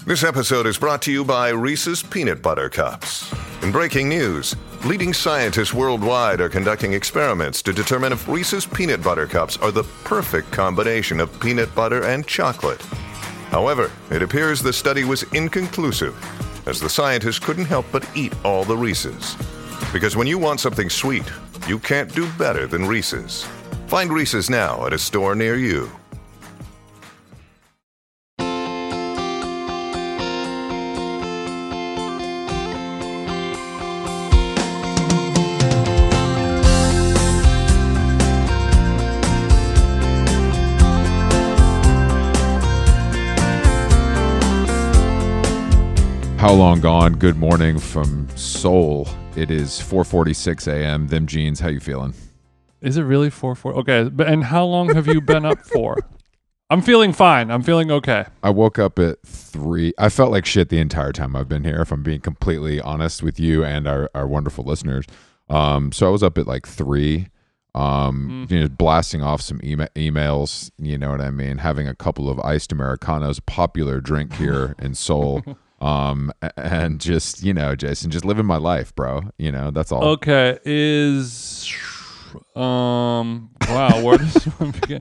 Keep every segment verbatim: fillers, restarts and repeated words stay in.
This episode is brought to you by Reese's Peanut Butter Cups. In breaking news, leading scientists worldwide are conducting experiments to determine if Reese's Peanut Butter Cups are the perfect combination of peanut butter and chocolate. However, it appears the study was inconclusive, as the scientists couldn't help but eat all the Reese's. Because when you want something sweet, you can't do better than Reese's. Find Reese's now at a store near you. How long gone? Good morning from Seoul. It is four forty-six a.m. Them jeans, how you feeling? Is it really four forty? Okay, but and how long have you been up for? I'm feeling fine. I'm feeling okay. I woke up at three. I felt like shit the entire time I've been here, if I'm being completely honest with you and our, our wonderful listeners. Um, so I was up at like three, um, mm. you know, blasting off some ema- emails, you know what I mean? Having a couple of iced Americanos, popular drink here in Seoul. Um, and just, you know, Jason, just living my life, bro. You know, that's all. Okay. Is, um, wow, where does one begin?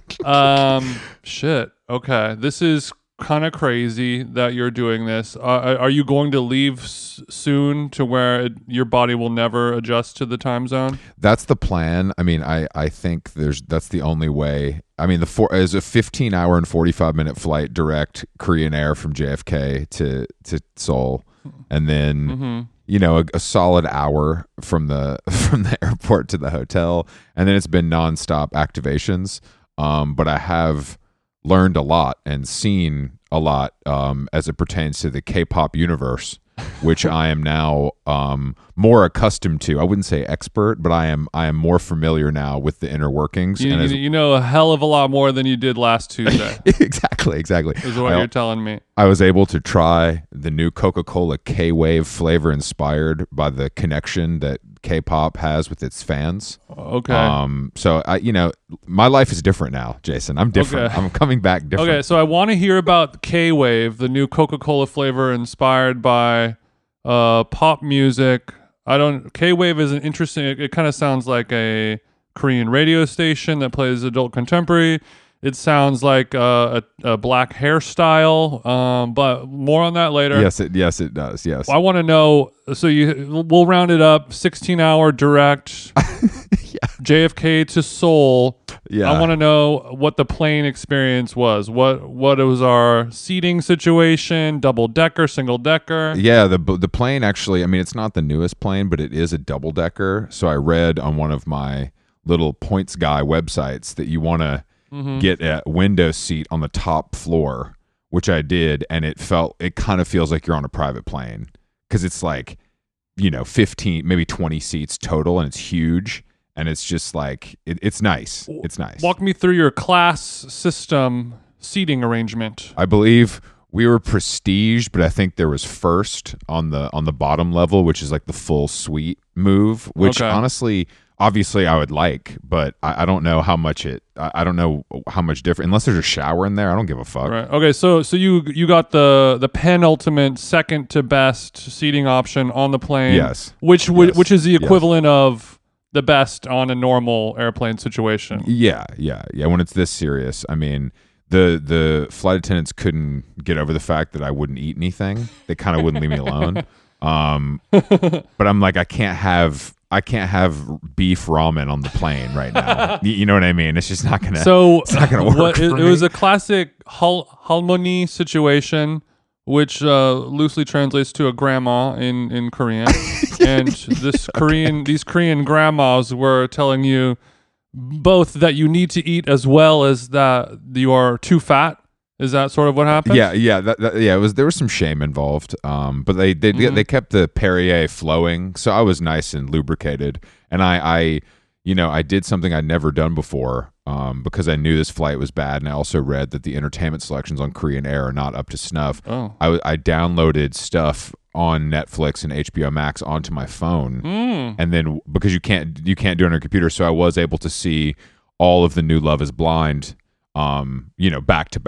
Um, shit. Okay. This is kind of crazy that you're doing this. Uh, are you going to leave s- soon to where it, your body will never adjust to the time zone? That's the plan. I mean, I, I think there's, that's the only way. I mean, the four is a fifteen hour and forty-five minute flight direct Korean Air from J F K to, to Seoul. And then, mm-hmm. you know, a, a solid hour from the, from the airport to the hotel. And then it's been nonstop activations. Um, but I have learned a lot and seen a lot, um, as it pertains to the K-pop universe, which I am now um, more accustomed to. I wouldn't say expert, but I am I am more familiar now with the inner workings. You, and you, as, you know a hell of a lot more than you did last Tuesday. exactly, exactly. Is what I, you're telling me. I was able to try the new Coca-Cola K-Wave flavor inspired by the connection that K-pop has with its fans. Okay. Um. So I, you know, my life is different now, Jason. I'm different. Okay. I'm coming back different. Okay. So I want to hear about K-Wave, the new Coca-Cola flavor inspired by uh pop music. I don't. K-Wave is an interesting. It, it kind of sounds like a Korean radio station that plays adult contemporary. It sounds like uh, a, a black hairstyle, um, but more on that later. Yes, it yes it does. Yes, I want to know. So you, we'll round it up. sixteen hour direct, yeah. J F K to Seoul. Yeah, I want to know what the plane experience was. What what was our seating situation? Double decker, single decker. Yeah, the the plane actually. I mean, it's not the newest plane, but it is a double decker. So I read on one of my little points guy websites that you want to. Mm-hmm. get a window seat on the top floor, which I did, and it felt it kind of feels like you're on a private plane because it's like, you know, fifteen, maybe twenty seats total, and it's huge, and it's just like it, it's nice. It's nice. Walk me through your class system seating arrangement. I believe we were prestige, but I think there was first on the on the bottom level, which is like the full suite move, which okay. honestly. Obviously, I would like, but I, I don't know how much it. I, I don't know how much different. Unless there's a shower in there, I don't give a fuck. Right. Okay. So, so you you got the the penultimate, second to best seating option on the plane. Yes. Which w- yes. which is the equivalent yes. of the best on a normal airplane situation. Yeah, yeah, yeah. When it's this serious, I mean, the the flight attendants couldn't get over the fact that I wouldn't eat anything. They kind of wouldn't leave me alone. Um, but I'm like, I can't have. I can't have beef ramen on the plane right now. you, you know what I mean? It's just not gonna. So it's not gonna work. What, it, for it me. was a classic hal- halmoni situation, which uh, loosely translates to a grandma in in Korean. And this Korean, okay. these Korean grandmas were telling you both that you need to eat as well as that you are too fat. Is that sort of what happened? Yeah, yeah, that, that, yeah. It was there was some shame involved, um, but they they mm-hmm. they kept the Perrier flowing, so I was nice and lubricated. And I, I you know, I did something I'd never done before, um, because I knew this flight was bad, and I also read that the entertainment selections on Korean Air are not up to snuff. Oh. I I downloaded stuff on Netflix and H B O Max onto my phone, mm. and then because you can't you can't do it on your computer, so I was able to see all of the new Love Is Blind, um, you know, back to back.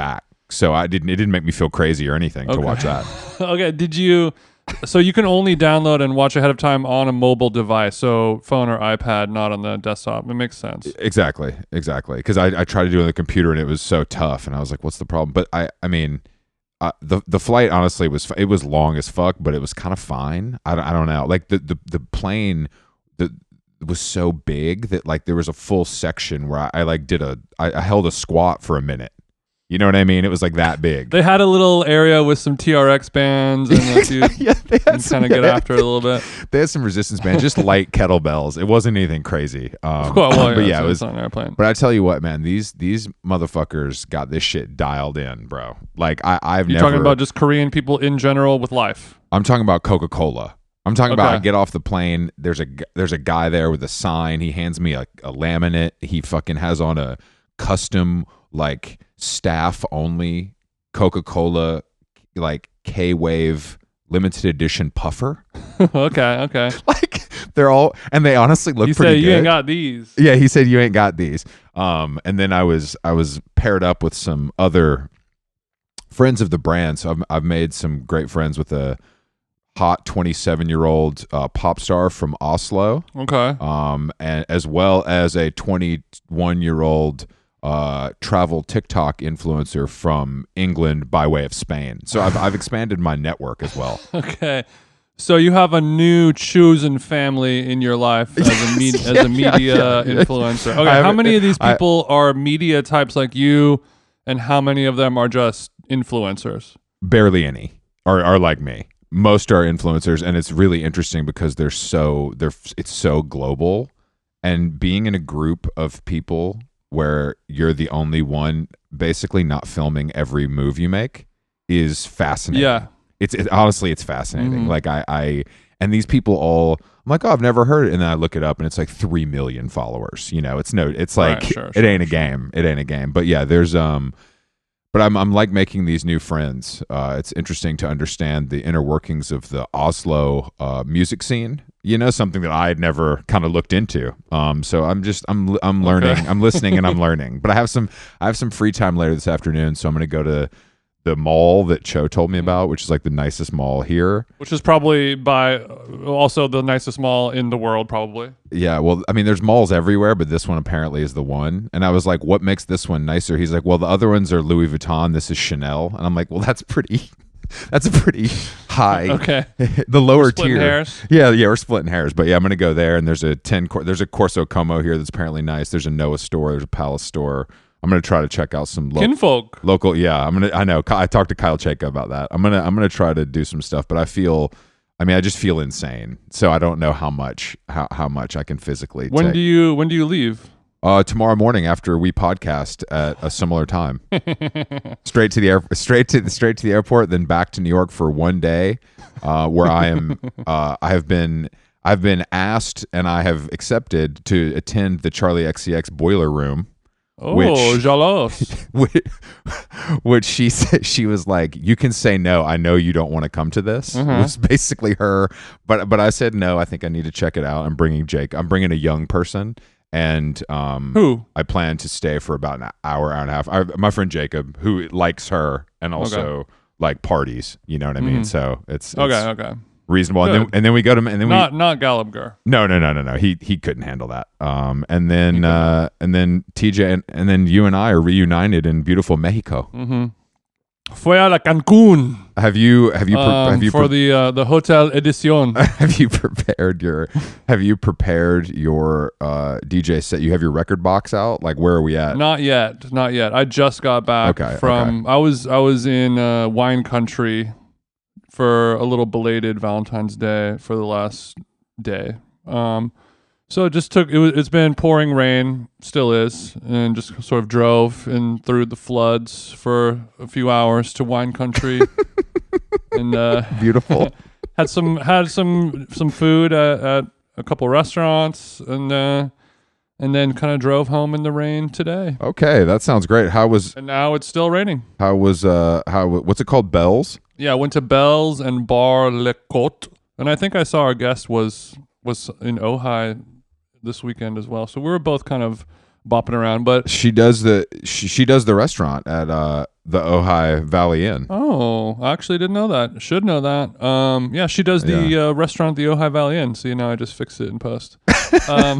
So I didn't. It didn't make me feel crazy or anything Okay. to watch that. Okay, did you? So you can only download and watch ahead of time on a mobile device, so phone or iPad, not on the desktop. It makes sense. Exactly, exactly. Because I, I tried to do it on the computer and it was so tough, and I was like, "What's the problem?" But I, I mean, uh, the the flight honestly was it was long as fuck, but it was kind of fine. I, don't- I don't know. Like the the the plane, the was so big that like there was a full section where I, I like did a I, I held a squat for a minute. You know what I mean? It was like that big. They had a little area with some T R X bands and like you yeah, they had kind of get after it a little bit. They had some resistance bands, just light kettlebells. It wasn't anything crazy. Um, Cool. Well, but yeah, yeah, so it it's was. on an airplane. But I tell you what, man, these these motherfuckers got this shit dialed in, bro. Like I, I've You're never. talking about just Korean people in general with life. I'm talking about Coca-Cola. I'm talking about I Okay. get off the plane. There's a gu- there's a guy there with a sign. He hands me a, a laminate. He fucking has on a custom like staff only Coca-Cola like K-Wave limited edition puffer. Okay, okay. Like they're all and they honestly look You pretty say good. you ain't got these. Yeah, he said you ain't got these. Um, and then I was I was paired up with some other friends of the brand. So I've I've made some great friends with a hot twenty-seven year old uh, pop star from Oslo, Okay. um, and as well as a twenty-one year old uh, travel TikTok influencer from England by way of Spain. So I've I've expanded my network as well. Okay. So you have a new chosen family in your life as a, me- Yes, as yeah, a media yeah, yeah. influencer. Okay, I how have- many of these I- people are media types like you, and how many of them are just influencers? Barely any are are like me. Most are influencers, and it's really interesting because they're so they're it's so global, and being in a group of people where you're the only one basically not filming every move you make is fascinating. Yeah. It's it, honestly it's fascinating. Mhm. Like I I and these people all I'm like, oh, I've never heard it, and then I look it up and it's like three million followers. You know, it's no, it's like Right, sure, it sure, ain't a sure. game. It ain't a game. But yeah, there's um. But I'm I'm like making these new friends. Uh, it's interesting to understand the inner workings of the Oslo uh, music scene. You know, something that I had never kind of looked into. Um, so I'm just I'm I'm learning. Okay. I'm listening and I'm learning. But I have some I have some free time later this afternoon, so I'm going to go to the mall that Cho told me about, which is like the nicest mall here. Which is probably by also the nicest mall in the world, probably. Yeah, well, I mean, there's malls everywhere, but this one apparently is the one. And I was like, what makes this one nicer? He's like, well, the other ones are Louis Vuitton. This is Chanel. And I'm like, well, that's pretty, that's a pretty high. Okay. The lower Splitting tier. hairs. Yeah, yeah, we're splitting hairs. But yeah, I'm going to go there. And there's a ten, cor- there's a Corso Como here that's apparently nice. There's a Noah store. There's a Palace store. I'm going to try to check out some lo- Kinfolk. local. Yeah, I'm going to, I know. I talked to Kyle Chayka about that. I'm going to, I'm going to try to do some stuff, but I feel, I mean, I just feel insane. So I don't know how much, how, how much I can physically When take. do you when do you leave? Uh, tomorrow morning after we podcast at a similar time, straight to the air, straight to the straight to the airport, then back to New York for one day, uh, where I am. Uh, I have been, I've been asked and I have accepted to attend the Charlie X C X boiler room, Oh, Which- jalos. which, which she said she was like, "You can say no. I know you don't want to come to this." Mhm. It was basically her, but but I said no. I think I need to check it out. I'm bringing Jake. I'm bringing a young person. And um, Who? I plan to stay for about an hour, hour and a half. I, my friend Jacob, who likes her and also like parties, you know what I mean. Mhm. So it's, it's Okay, okay. reasonable. And then Good. and then we go to and then Not we not Galabgar. no no no no no he he couldn't handle that. Um and then uh and then T J and, and then you and I are reunited in beautiful Mexico. Mm-hmm. Fue a la Cancun Have you have you pre- um, have you for pre- the uh, the Hotel Edición. have you prepared your have you prepared your uh D J set? You have your record box out? Like where are we at? Not yet, not yet. I just got back Okay, from. I was I was in uh, wine country for a little belated Valentine's Day for the last day. Um, so it just took. It was. It's been pouring rain, still is, and just sort of drove in through the floods for a few hours to wine country, and uh, Beautiful. had some had some some food at, at a couple restaurants, and uh, and then kind of drove home in the rain today. Okay, that sounds great. How was And now it's still raining. how was uh how what's it called? Bells? Yeah, I went to Bell's and Bar Le Côte, and I think I saw our guest was was in Ojai this weekend as well. So we were both kind of bopping around, but She does the she, she does the restaurant at uh the Ojai Valley Inn. Oh, I actually didn't know that. Should know that. Um, yeah, she does the Yeah. uh, restaurant at the Ojai Valley Inn. See, now I just fixed it in post. Um,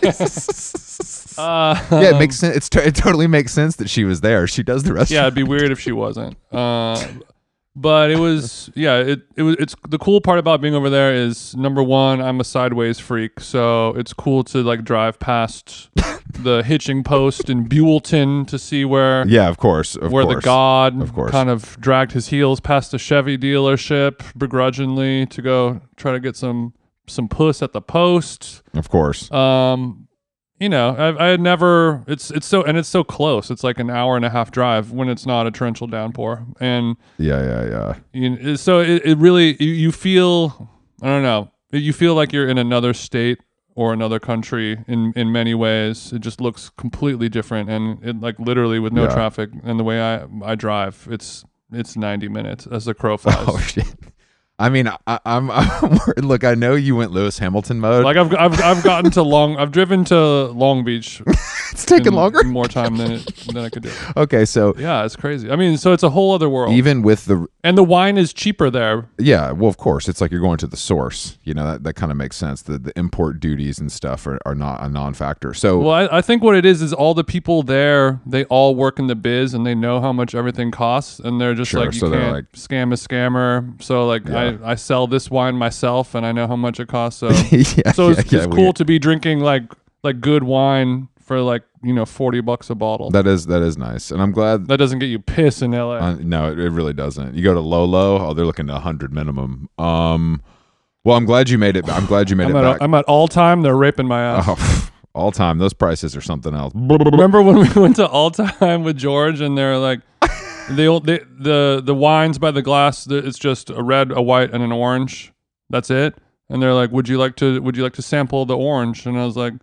uh, Yeah, it makes sense. It's t- it totally makes sense that she was there. She does the restaurant. Yeah, it'd be weird if she wasn't. Uh, but it was, yeah, it it was. It's the cool part about being over there is number one, I'm a sideways freak, so it's cool to like drive past the hitching post in Buellton to see where Yeah, of course. Of where course. the god Of course. kind of dragged his heels past the Chevy dealership begrudgingly to go try to get some some puss at the post. Of course. Um, you know, I, I had never. It's it's so and it's so close. It's like an hour and a half drive when it's not a torrential downpour, and Yeah, yeah, yeah. you know, so it, it really you, you feel. I don't know. You feel like you're in another state or another country in in many ways. It just looks completely different, and it like literally with no Yeah. traffic and the way I I drive, it's it's ninety minutes as the crow flies. Oh shit. I mean, I, I'm, I'm. Look, I know you went Lewis Hamilton mode. Like I've I've I've gotten to Long. I've driven to Long Beach. it's taking in- longer. in more time than it, than I could do. Okay, so Yeah, it's crazy. I mean, so it's a whole other world. even with the and the wine is cheaper there. yeah, well, of course, it's like you're going to the source. You know that that kind of makes sense. The the import duties and stuff are, are not a non-factor. So Well, I, I think what it is is all the people there, they all work in the biz and they know how much everything costs, and they're just Sure, like, you so they're can't like- scam a scammer. So like, Yeah. I, I sell this wine myself, and I know how much it costs. So yeah, so it's, yeah, it's yeah, cool we- to be drinking like like good wine for like you know forty bucks a bottle. That, That is that is nice, and I'm glad. doesn't get you pissed in L A. Uh, no, it, it really doesn't. You go to Lolo, oh, they're looking at a hundred minimum. Um, well, I'm glad you made it. I'm glad you made I'm it at back. I'm at all time. They're raping my ass. Oh, all time, those prices are something else. Remember when we went to All Time with George and they're like, the old the the the wines by the glass. the- It's just a red, a white, and an orange. That's it. And they're like, "Would you like to? Would you like to sample the orange?" And I was like,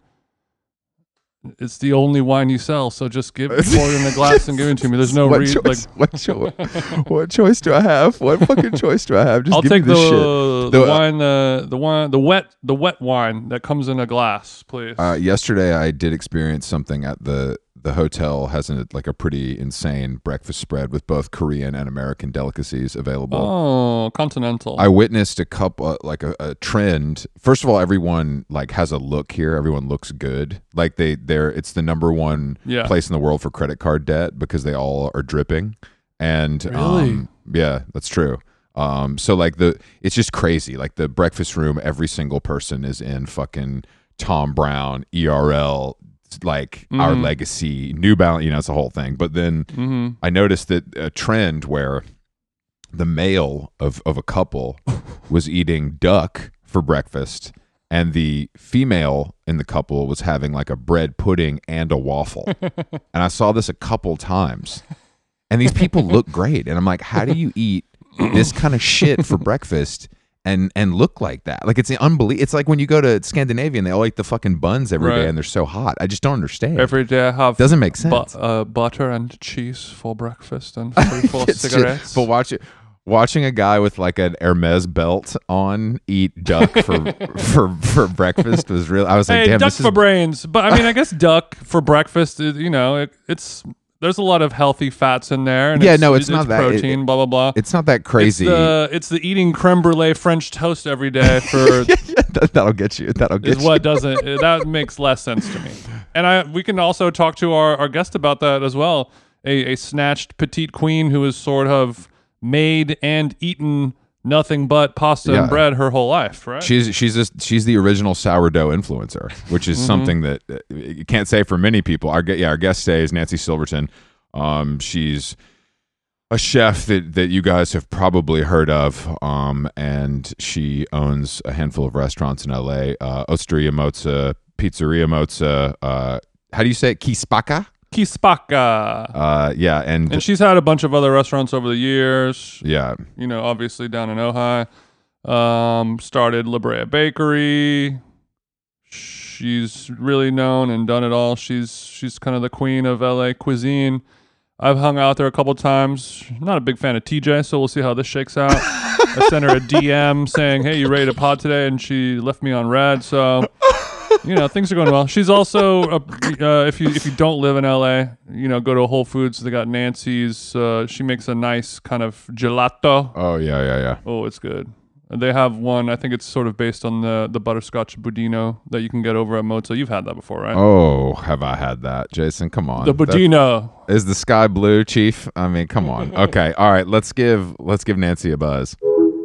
"It's the only wine you sell, so just give pour it in the glass and give it to me. There's no what, re- choice, like." what, cho- what choice do I have? What fucking choice do I have? Just I'll give take me the this shit. the The- wine the the wine the wet the wet wine that comes in a glass, please. Uh, yesterday, I did experience something at the the hotel. Has a, like a pretty insane breakfast spread with both Korean and American delicacies available. oh, continental. I witnessed a couple, like a, a trend. First of all, everyone like has a look here. Everyone looks good. Like they, they're. It's the number one Yeah. place in the world for credit card debt because they all are dripping. And Really? um, yeah, that's true. Um, so like the, it's just crazy. Like the breakfast room, every single person is in fucking Tom Brown, E R L, like Our Mhm. Legacy, New Balance. You know, it's a whole thing. But then hmm I noticed that a trend where the male of, of a couple was eating duck for breakfast and the female in the couple was having like a bread pudding and a waffle. And I saw this a couple times. And these people look great. And I'm like, how do you eat this kind of shit for breakfast and and look like that? Like it's unbelievable. It's like when you go to Scandinavia and they all eat the fucking buns every day Right. and they're so hot. I just don't understand. Every day I have Doesn't make sense. bu- uh, butter and cheese for breakfast and three, four It's just- cigarettes. but watch it. Watching a guy with like an Hermes belt on eat duck for for for breakfast was real. I was like, hey, damn, duck this for is brains. But I mean, I guess duck for breakfast. Is, you know, it, it's there's a lot of healthy fats in there. And Yeah, it's, no, it's not that. It- protein. blah blah blah. it's not that crazy. It's the, it's the eating creme brulee French toast every day for yeah, that, that'll get you. That'll get is you. what doesn't that makes less sense to me. And I we can also talk to our, our guest about that as well. A a snatched petite queen who is sort of made and eaten nothing but pasta Yeah. and bread her whole life, right? She's she's a, she's the original sourdough influencer, which is Mm-hmm. something that uh, you can't say for many people. Our gue- yeah, our guest today is Nancy Silverton. Um, she's a chef that that you guys have probably heard of, um, and she owns a handful of restaurants in L A. Uh, Osteria Mozza, Pizzeria Mozza. Uh, how do you say it? Kispaka? Kispaka. Uh, yeah, and, And she's had a bunch of other restaurants over the years. yeah, You know, obviously down in Ojai. Um, started La Brea Bakery. She's really known and done it all. She's she's kind of the queen of L A cuisine. I've hung out there a couple times. Not a big fan of T J, so we'll see how this shakes out. I sent her a D M saying, "Hey, you ready to pod today?" And she left me on red. So, you know, things are going well. She's also, uh, uh, if you if you don't live in L A, you know, go to Whole Foods. They got Nancy's. Uh, she makes a nice kind of gelato. Oh yeah, yeah, yeah. Oh, it's good. And they have one. I think it's sort of based on the the butterscotch budino that you can get over at Moza. You've had that before, right? Oh, have I had that, Jason? Come on. The budino. That, is the sky blue, Chief? I mean, come on. Okay, all right. Let's give let's give Nancy a buzz.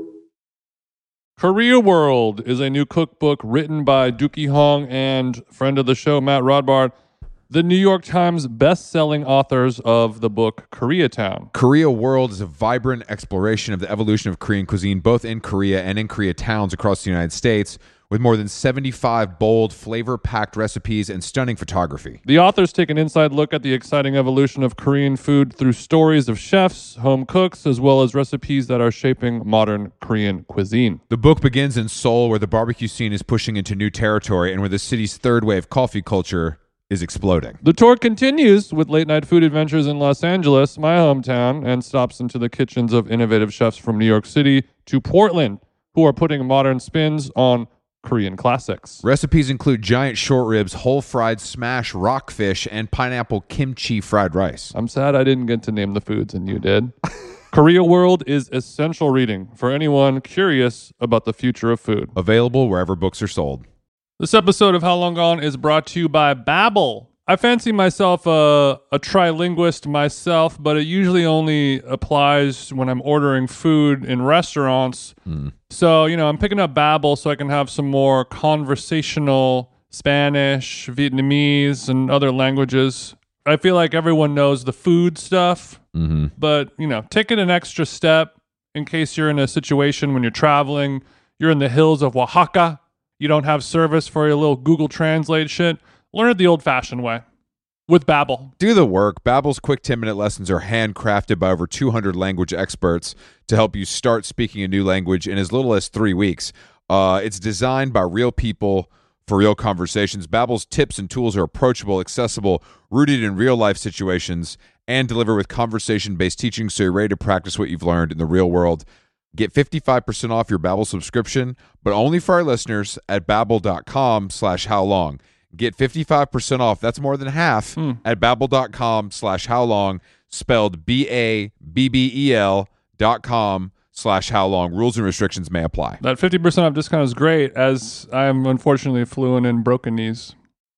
Korea World is a new cookbook written by Dookie Hong and friend of the show Matt Rodbard, the New York Times best-selling authors of the book Koreatown. Korea World is a vibrant exploration of the evolution of Korean cuisine, both in Korea and in Korea towns across the United States, with more than seventy-five bold, flavor-packed recipes and stunning photography. The authors take an inside look at the exciting evolution of Korean food through stories of chefs, home cooks, as well as recipes that are shaping modern Korean cuisine. The book begins in Seoul, where the barbecue scene is pushing into new territory and where the city's third wave coffee culture is exploding. The tour continues with late-night food adventures in Los Angeles, my hometown, and stops into the kitchens of innovative chefs from New York City to Portland, who are putting modern spins on Korean classics. Recipes include giant short ribs, whole fried smash rockfish, and pineapple kimchi fried rice. I'm sad I didn't get to name the foods and you did. Korea World is essential reading for anyone curious about the future of food. Available wherever books are sold. This episode of How Long Gone is brought to you by Babbel. I fancy myself a, a trilinguist myself, but it usually only applies when I'm ordering food in restaurants. Mm. So, you know, I'm picking up Babbel so I can have some more conversational Spanish, Vietnamese, and other languages. I feel like everyone knows the food stuff, mm-hmm. but, you know, take it an extra step in case you're in a situation when you're traveling, you're in the hills of Oaxaca, you don't have service for your little Google Translate shit. Learn it the old-fashioned way with Babbel. Do the work. Babbel's quick ten-minute lessons are handcrafted by over two hundred language experts to help you start speaking a new language in as little as three weeks. Uh, it's designed by real people for real conversations. Babbel's tips and tools are approachable, accessible, rooted in real-life situations, and delivered with conversation-based teaching so you're ready to practice what you've learned in the real world. Get fifty-five percent off your Babbel subscription, but only for our listeners at babbel.com slash how long. Get fifty-five percent off. That's more than half mm. at babbel.com slash how long, spelled B A B B E L dot com slash how long. Rules and restrictions may apply. That fifty percent off discount is great, as I am unfortunately fluent in broken knees.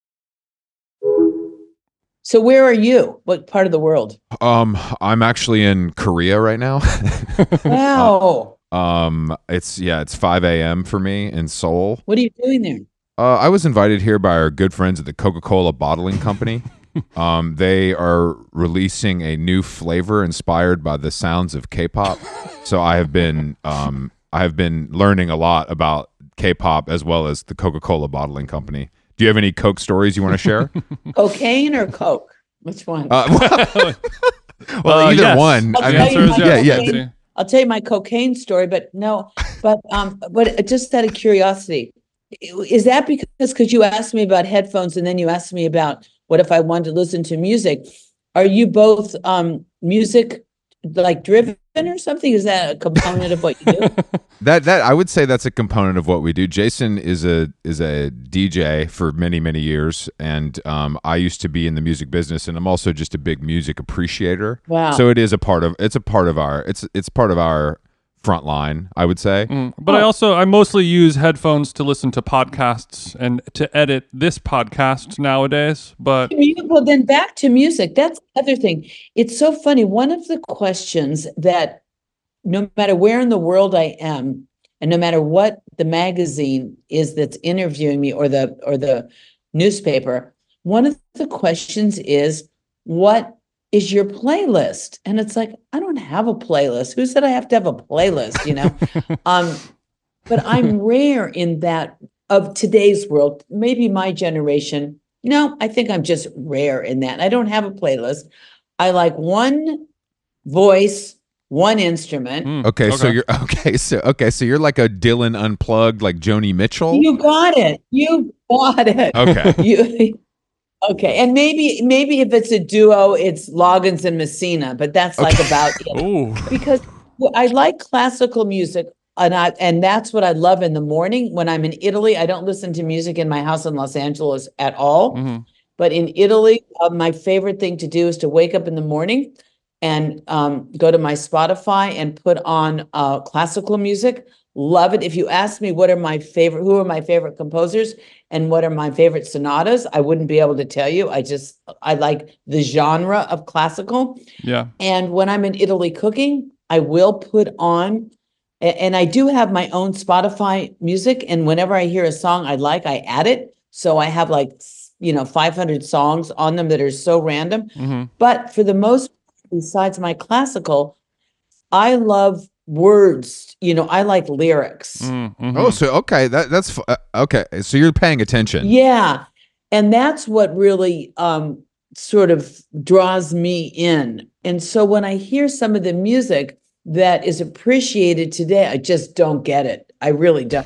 So where are you? What part of the world? Um, I'm actually in Korea right now. Wow. uh, um, it's, yeah, it's five a.m. for me in Seoul. What are you doing there? Uh, I was invited here by our good friends at the Coca-Cola Bottling Company. um, they are releasing a new flavor inspired by the sounds of K-pop. So I have been um, I have been learning a lot about K-pop as well as the Coca-Cola Bottling Company. Do you have any Coke stories you want to share? Cocaine or Coke? Which one? Uh, well, well uh, either yes. one. I'll I tell mean, you my yeah, cocaine, yeah. I'll tell you my cocaine story, but no, but um, but just out of curiosity. Is that because because you asked me about headphones and then you asked me about what if I wanted to listen to music? Are you both um, music like driven or something? Is that a component of what you do? that that I would say that's a component of what we do. Jason is a is a D J for many many years, and um, I used to be in the music business, and I'm also just a big music appreciator. Wow! So it is a part of it's a part of our it's it's part of our front line, I would say. Mm, but oh. I also, I mostly use headphones to listen to podcasts and to edit this podcast nowadays. But well, then back to music. That's the other thing. It's so funny. One of the questions that no matter where in the world I am, and no matter what the magazine is that's interviewing me or the or the newspaper, one of the questions is, what is your playlist? And it's like, I don't have a playlist. Who said I have to have a playlist, you know? um, but I'm rare in that of today's world, maybe my generation. No, I think I'm just rare in that. I don't have a playlist. I like one voice, one instrument. Mm, okay, okay, so you're okay, so okay, so you're like a Dylan Unplugged, like Joni Mitchell. You got it. You got it. Okay. you Okay, and maybe maybe if it's a duo, it's Loggins and Messina, but that's like about it. Ooh. Because I like classical music and I and that's what I love in the morning. When I'm in Italy, I don't listen to music in my house in Los Angeles at all. Mm-hmm. But in Italy, uh, my favorite thing to do is to wake up in the morning and um, go to my Spotify and put on uh, classical music. Love it. If you ask me what are my favorite, who are my favorite composers and what are my favorite sonatas, I wouldn't be able to tell you. I just, I like the genre of classical. Yeah. And when I'm in Italy cooking, I will put on, and I do have my own Spotify music. And whenever I hear a song I like, I add it. So I have like, you know, five hundred songs on them that are so random. Mm-hmm. But for the most, besides my classical, I love words. You know, I like lyrics. Mm-hmm. Oh, so okay, that that's uh, okay. So you're paying attention. Yeah, and that's what really um, sort of draws me in. And so when I hear some of the music that is appreciated today, I just don't get it. I really don't.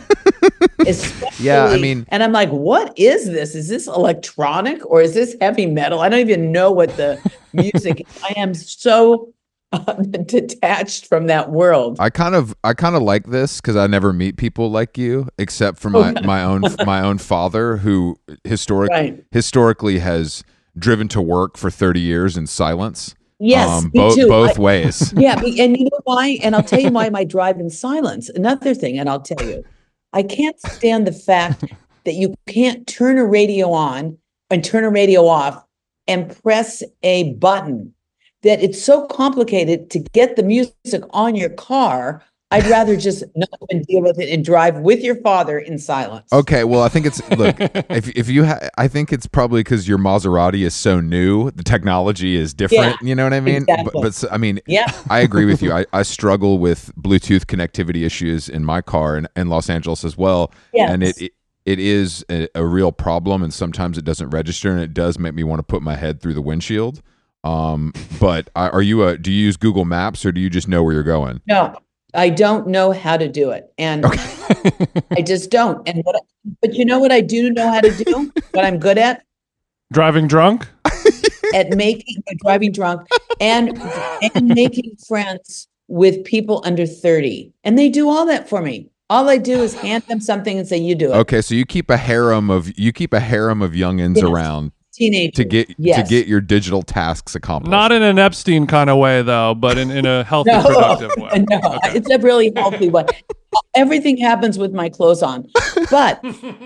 Yeah, I mean, and I'm like, what is this? Is this electronic or is this heavy metal? I don't even know what the music is. I am so uh, detached from that world. I kind of I kind of like this because I never meet people like you, except for my, my own my own father, who historic Right. historically has driven to work for thirty years in silence. Yes, um, me both too. both I- ways. Yeah, be- and you know why? And I'll tell you why my drive in silence. Another thing, and I'll tell you, I can't stand the fact that you can't turn a radio on and turn a radio off and press a button. That it's so complicated to get the music on your car. I'd rather just not even deal with it and drive with your father in silence. Okay, well, I think it's look if if you ha- I think it's probably because your Maserati is so new, the technology is different. Yeah, you know what I mean? exactly. But, but so- I mean, Yeah. I agree with you. I, I struggle with Bluetooth connectivity issues in my car in, in Los Angeles as well, Yes. and it. it It is a, a real problem, and sometimes it doesn't register, and it does make me want to put my head through the windshield. Um, but I, are you a? Do you use Google Maps, or do you just know where you're going? No, I don't know how to do it. And I just don't. And what, I- but you know what I do know how to do? What I'm good at? Driving drunk? At making, driving drunk and, and making friends with people under thirty. And they do all that for me. All I do is hand them something and say, you do it. Okay, so you keep a harem of you keep a harem of youngins Yes. around Teenagers. to get Yes. to get your digital tasks accomplished. Not in an Epstein kind of way, though, but in, in a healthy, No, productive way. no, Okay. it's a really healthy one. Everything happens with my clothes on, but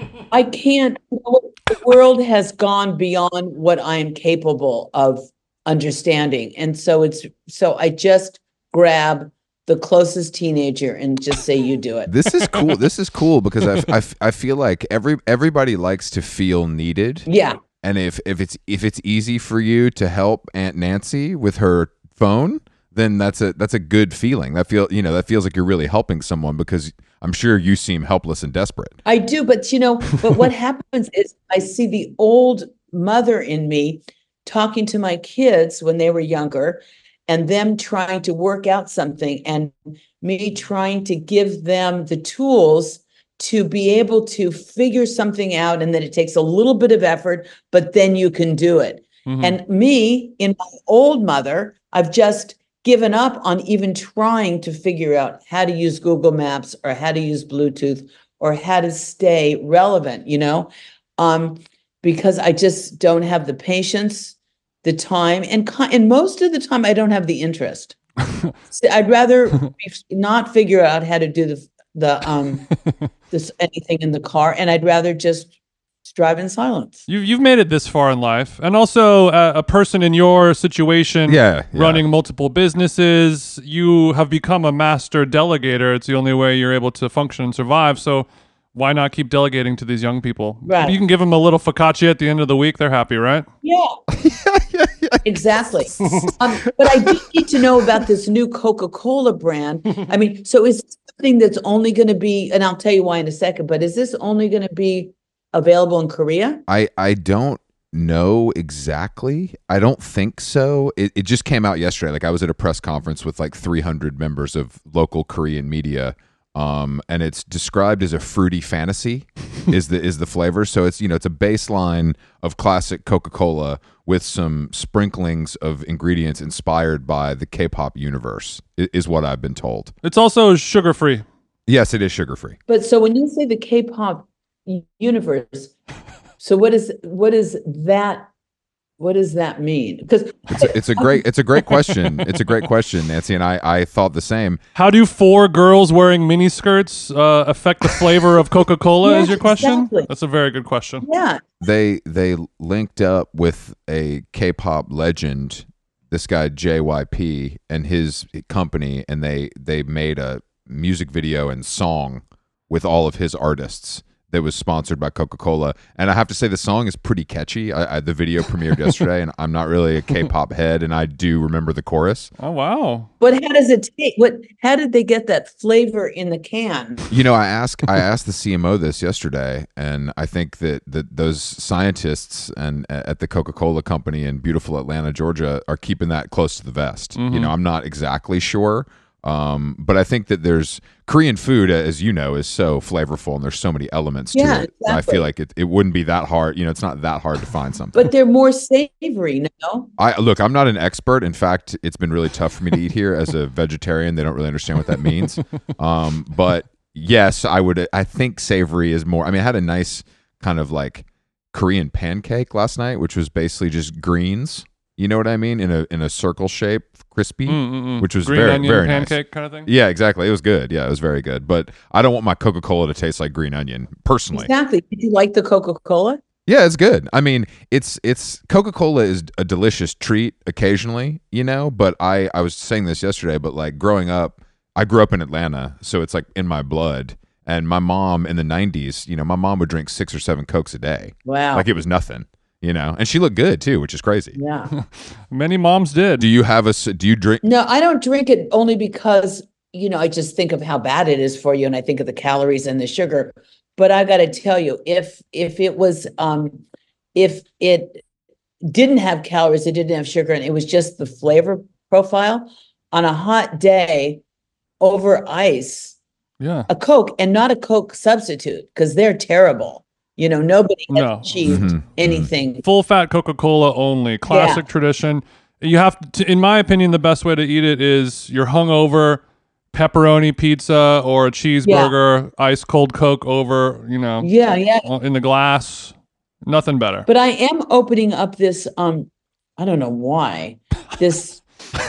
I can't. The world has gone beyond what I am capable of understanding, and so it's so I just grab the closest teenager and just say, "You do it." This is cool. This is cool because I, I, I feel like every everybody likes to feel needed. Yeah, And if, if it's if it's easy for you to help Aunt Nancy with her phone, then that's a that's a good feeling. That feel you know that feels like you're really helping someone because I'm sure you seem helpless and desperate. I do, but you know, but what happens is I see the old mother in me talking to my kids when they were younger and them trying to work out something and me trying to give them the tools to be able to figure something out and that it takes a little bit of effort, but then you can do it. Mhm. And me, in my old mother, I've just given up on even trying to figure out how to use Google Maps or how to use Bluetooth or how to stay relevant, you know, um, because I just don't have the patience, the time, and co- and most of the time I don't have the interest. So I'd rather be- not figure out how to do the the um this anything in the car, and I'd rather just drive in silence. You, you've made it this far in life. And also, uh, a person in your situation, Yeah, yeah. running multiple businesses, you have become a master delegator. It's the only way you're able to function and survive. So why not keep delegating to these young people? Right. You can give them a little focaccia at the end of the week. They're happy, right? Yeah, exactly. Um, but I do need to know about this new Coca-Cola brand. I mean, so is it something that's only going to be, and I'll tell you why in a second, but is this only going to be available in Korea? I I don't know exactly. I don't think so. It it just came out yesterday. Like I was at a press conference with like three hundred members of local Korean media. Um, and it's described as a fruity fantasy is the is the flavor. So it's you know it's a baseline of classic Coca-Cola with some sprinklings of ingredients inspired by the K-pop universe i- is what I've been told. It's also sugar free. Yes, it is sugar free. But so when you say the K-pop u- universe, so what is what is that? What does that mean? Because It's a, it's a great it's a great question. It's a great question, Nancy, and I I thought the same. How do four girls wearing miniskirts uh, affect the flavor of Coca-Cola? Yeah, is your question? exactly. That's a very good question. yeah, They they linked up with a K-pop legend, this guy J Y P and his company, and they they made a music video and song with all of his artists that was sponsored by Coca-Cola. And I have to say the song is pretty catchy. I, I, the video premiered yesterday, and I'm not really a K-pop head, and I do remember the chorus. Oh wow! but how does it take? What? How did they get that flavor in the can? You know, I asked I asked the C M O this yesterday, and I think that, that those scientists and at the Coca-Cola company in beautiful Atlanta, Georgia, are keeping that close to the vest. Mm-hmm. You know, I'm not exactly sure. Um, but I think that there's Korean food, as you know, is so flavorful and there's so many elements Yeah, to it. I exactly. feel like it, it wouldn't be that hard. You know, it's not that hard to find something. But they're more savory, no? I look, I'm not an expert. In fact, it's been really tough for me to eat here as a vegetarian. They don't really understand what that means. Um, but yes, I would. I think savory is more. I mean, I had a nice kind of like Korean pancake last night, which was basically just greens. You know what I mean? In a in a circle shape, crispy, Mm-mm-mm. which was Green very onion very pancake nice. kind of thing. Yeah, exactly. It was good. Yeah, it was very good. But I don't want my Coca-Cola to taste like green onion, personally. Exactly. Did you like the Coca-Cola? Yeah, it's good. I mean, it's it's Coca-Cola is a delicious treat occasionally, you know, but I I was saying this yesterday, but like growing up, I grew up in Atlanta, so it's like in my blood. And my mom in the nineties, you know, my mom would drink six or seven Cokes a day. Wow. Like it was nothing, you know. And she looked good too, which is crazy. Yeah. Many moms did. Do you have a s- do you drink No, I don't drink it only because, you know, I just think of how bad it is for you and I think of the calories and the sugar. But I got to tell you, if if it was um if it didn't have calories, it didn't have sugar, and it was just the flavor profile on a hot day over ice, Yeah. a Coke, and not a Coke substitute, because they're terrible. You know, nobody has No. achieved Mhm, anything. Full fat Coca-Cola only. Classic tradition. You have to, in my opinion, the best way to eat it is you're hungover, pepperoni pizza or a cheeseburger, ice cold Coke over, you know, Yeah, yeah. in the glass. Nothing better. But I am opening up this, um, I don't know why, this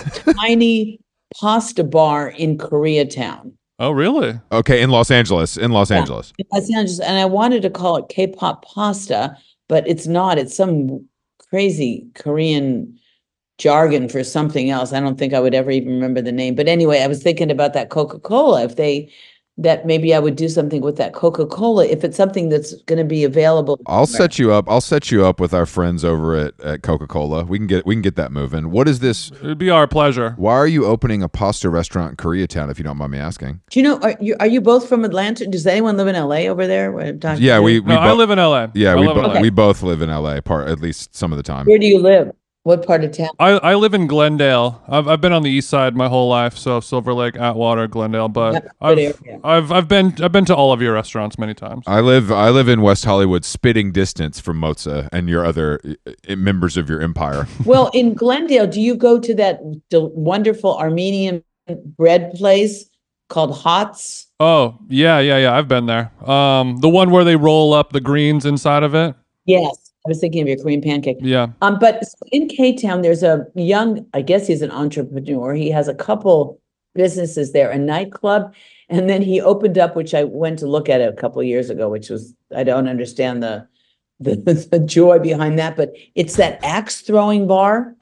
tiny pasta bar in Koreatown. Oh, really? Okay, in Los Angeles, in Los Yeah. Angeles. in Los Angeles, and I wanted to call it K-pop pasta, but it's not. It's some crazy Korean jargon for something else. I don't think I would ever even remember the name. But anyway, I was thinking about that Coca-Cola. If they, that maybe I would do something with that Coca-Cola if it's something that's going to be available. I'll somewhere. set you up. I'll set you up with our friends over at, at Coca-Cola. We can get we can get that moving. What is this? It'd be our pleasure. Why are you opening a pasta restaurant in Koreatown, if you don't mind me asking? Do you know? Are you are you both from Atlanta? Does anyone live in L A over there? Where I'm talking Yeah, to? we we No, I bo- live in L A. yeah I we live in bo- L A. we both live in L A, part at least some of the time. Where do you live? What part of town? I, I live in Glendale. I've I've been on the east side my whole life, so Silver Lake, Atwater, Glendale. But Yep, good I've, area. I've I've been I've been to all of your restaurants many times. I live I live in West Hollywood, spitting distance from Moza and your other uh, members of your empire. Well, in Glendale, do you go to that del- wonderful Armenian bread place called Hots? Oh yeah, yeah, yeah. I've been there. Um, the one where they roll up the greens inside of it. Yes, I was thinking of your Korean pancake. Yeah. Um, but in K-Town, there's a young, I guess he's an entrepreneur. He has a couple businesses there, a nightclub, and then he opened up, which I went to look at it a couple of years ago, which was, I don't understand the the, the joy behind that, but it's that axe throwing bar.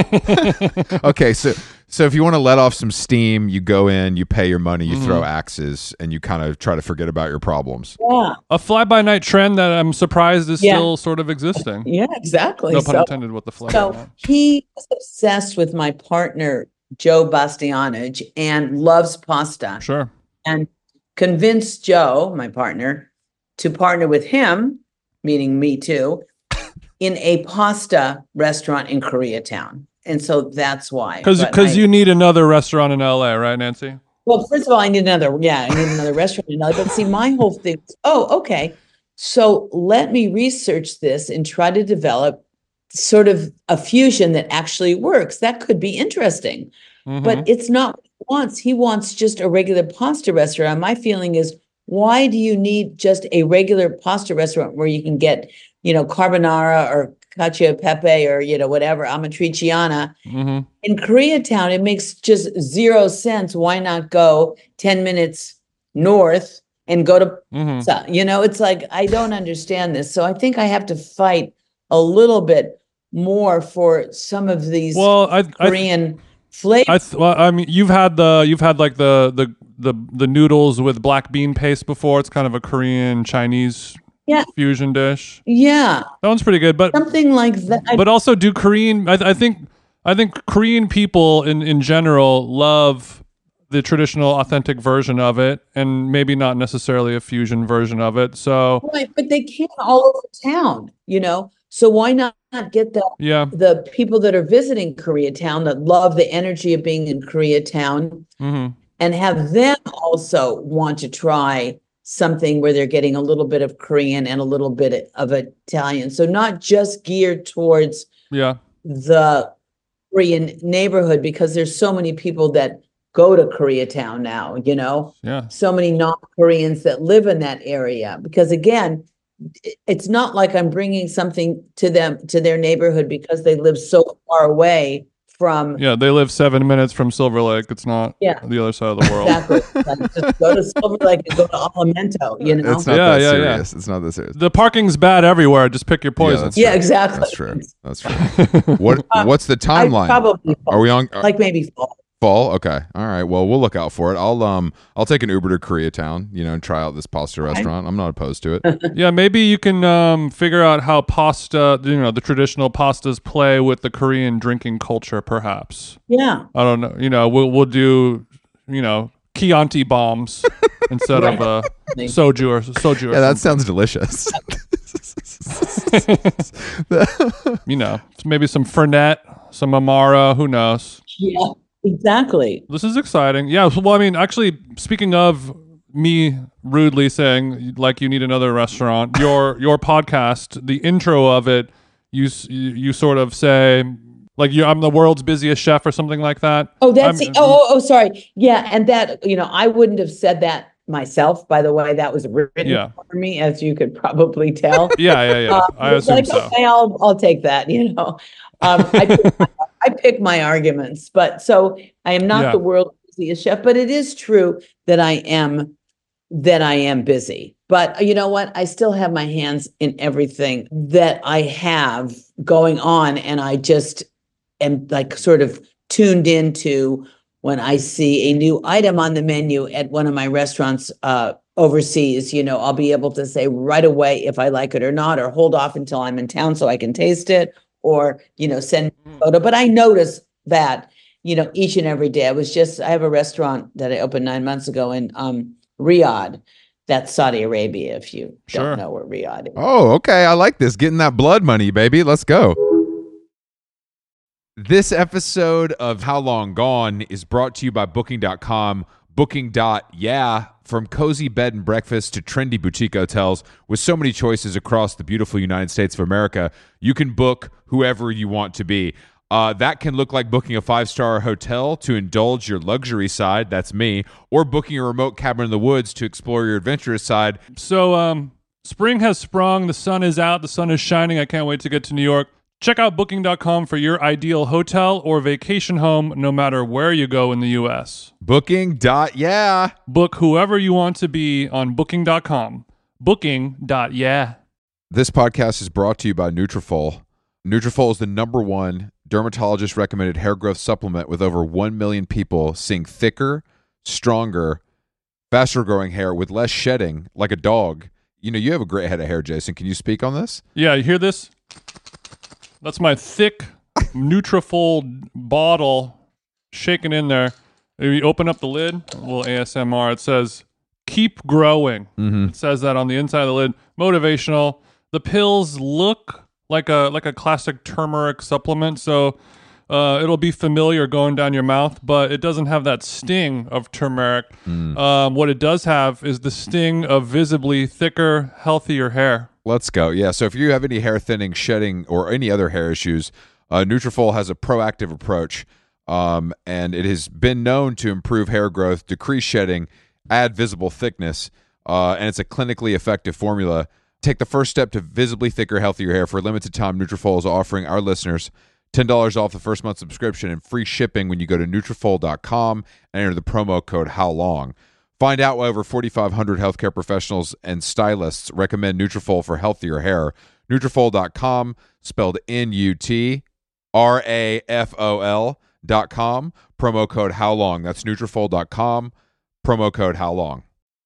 Okay, so so if you want to let off some steam, you go in, you pay your money, you Mhm. throw axes, and you kind of try to forget about your problems. Yeah, A fly-by-night trend that I'm surprised is Yeah. still sort of existing. yeah, exactly. No pun So- intended with the fly. So he is obsessed with my partner, Joe Bastianich, and loves pasta, Sure. and convinced Joe, my partner, to partner with him, meaning me too, in a pasta restaurant in Koreatown. And so that's why. Because But because I- you need another restaurant in L A, right, Nancy? Well, first of all, I need another, yeah, I need another restaurant in L A. But see, my whole thing, is, oh, okay. So let me research this and try to develop sort of a fusion that actually works. That could be interesting. Mhm. But it's not wants, he wants just a regular pasta restaurant. My feeling is, why do you need just a regular pasta restaurant where you can get, you know, carbonara or cacio e pepe or, you know, whatever, amatriciana? Mm-hmm. In Koreatown, it makes just zero sense. Why not go ten minutes north and go to, Mm-hmm. so, you know, it's like, I don't understand this. So I think I have to fight a little bit more for some of these Well, I, I Korean flavors. I th- well, I mean, you've had the you've had like the the the the noodles with black bean paste before. It's kind of a Korean Chinese Yeah. fusion dish. Yeah, That one's pretty good, but something like that. but also do Korean. I, I think I think Korean people in in general love the traditional, authentic version of it, and maybe not necessarily a fusion version of it. So Right, but they can't all over town, you know? So why not get the yeah, the people that are visiting Koreatown that love the energy of being in Koreatown hmm and have them also want to try something where they're getting a little bit of Korean and a little bit of Italian. So not just geared towards yeah, the Korean neighborhood, because there's so many people that go to Koreatown now, you know? yeah. So many non-Koreans that live in that area. Because again, i- it's not like I'm bringing something to them, to their neighborhood, because they live so far away from. Yeah, they live seven minutes from Silver Lake. It's not Yeah. the other side of the world. Exactly. Like, just go to Silver Lake and go to Alimento, you know? It's not Yeah, that yeah, yeah. serious. It's not that serious. The parking's bad everywhere. Just pick your poison. that's Yeah, true. exactly. That's true. That's true. What What's the I timeline? probably Are we on uh, like maybe fall. fall? Okay. All right. Well, we'll look out for it. I'll um I'll take an Uber to Koreatown, you know, and try out this pasta restaurant. I'm not opposed to it. Yeah, maybe you can um, figure out how pasta, you know, the traditional pastas play with the Korean drinking culture. Perhaps Yeah. I don't know. You know, we'll we'll do, you know, Chianti bombs instead of uh, soju or soju. Or Yeah, that something. sounds delicious. You know, maybe some Fernet, some Amara. Who knows? Yeah. Exactly. This is exciting. Yeah. Well, I mean, actually, speaking of me rudely saying like you need another restaurant, your your podcast, the intro of it, you s- you, you sort of say like you I'm the world's busiest chef or something like that. Oh, that's I'm- the, oh, oh, oh, sorry. Yeah, and that, you know, I wouldn't have said that myself, by the way. That was written Yeah. for me, as you could probably tell. Yeah, yeah, yeah. Uh, I it's assume like, so. okay, I'll I'll take that, you know. Um, I, pick my, I pick my arguments, but so I am not Yeah. the world's busiest chef, but it is true that I am that I am busy. But you know what? I still have my hands in everything that I have going on, and I just am like sort of tuned into when I see a new item on the menu at one of my restaurants uh, overseas. You know, I'll be able to say right away if I like it or not, or hold off until I'm in town so I can taste it, or, you know, send a photo. But I notice that, you know, each and every day. I was just, I have a restaurant that I opened nine months ago in um, Riyadh. That's Saudi Arabia, if you Sure. don't know where Riyadh is. Oh, okay. I like this. Getting that blood money, baby. Let's go. This episode of How Long Gone is brought to you by Booking dot com. Booking. Yeah, from cozy bed and breakfast to trendy boutique hotels, with so many choices across the beautiful United States of America, you can book whoever you want to be. Uh, that can look like booking a five-star hotel to indulge your luxury side, that's me, or booking a remote cabin in the woods to explore your adventurous side. So, um, spring has sprung. The sun is out. The sun is shining. I can't wait to get to New York. Check out Booking dot com for your ideal hotel or vacation home, no matter where you go in the U S. Booking. Yeah. Book whoever you want to be on Booking dot com. Booking. Yeah. This podcast is brought to you by Nutrafol. Nutrafol is the number one dermatologist recommended hair growth supplement, with over one million people seeing thicker, stronger, faster growing hair with less shedding, like a dog. You know, you have a great head of hair, Jason. Can you speak on this? Yeah, you hear this? That's my thick Nutrafol bottle shaking in there. If you open up the lid, a little A S M R, it says, keep growing. Mm-hmm. It says that on the inside of the lid. Motivational. The pills look like a like a classic turmeric supplement, so uh, it'll be familiar going down your mouth, but it doesn't have that sting of turmeric. Mm. Um, what it does have is the sting of visibly thicker, healthier hair. Let's go. Yeah. So if you have any hair thinning, shedding, or any other hair issues, uh, Nutrafol has a proactive approach. Um, and it has been known to improve hair growth, decrease shedding, add visible thickness, uh, and it's a clinically effective formula. Take the first step to visibly thicker, healthier hair. For a limited time, Nutrafol is offering our listeners ten dollars off the first month subscription and free shipping when you go to Nutrafol dot com and enter the promo code HowLong. Find out why over forty-five hundred healthcare professionals and stylists recommend Nutrafol for healthier hair. Nutrafol dot com, spelled N U T R A F O L dot com, promo code HowLong. That's Nutrafol dot com, promo code HowLong.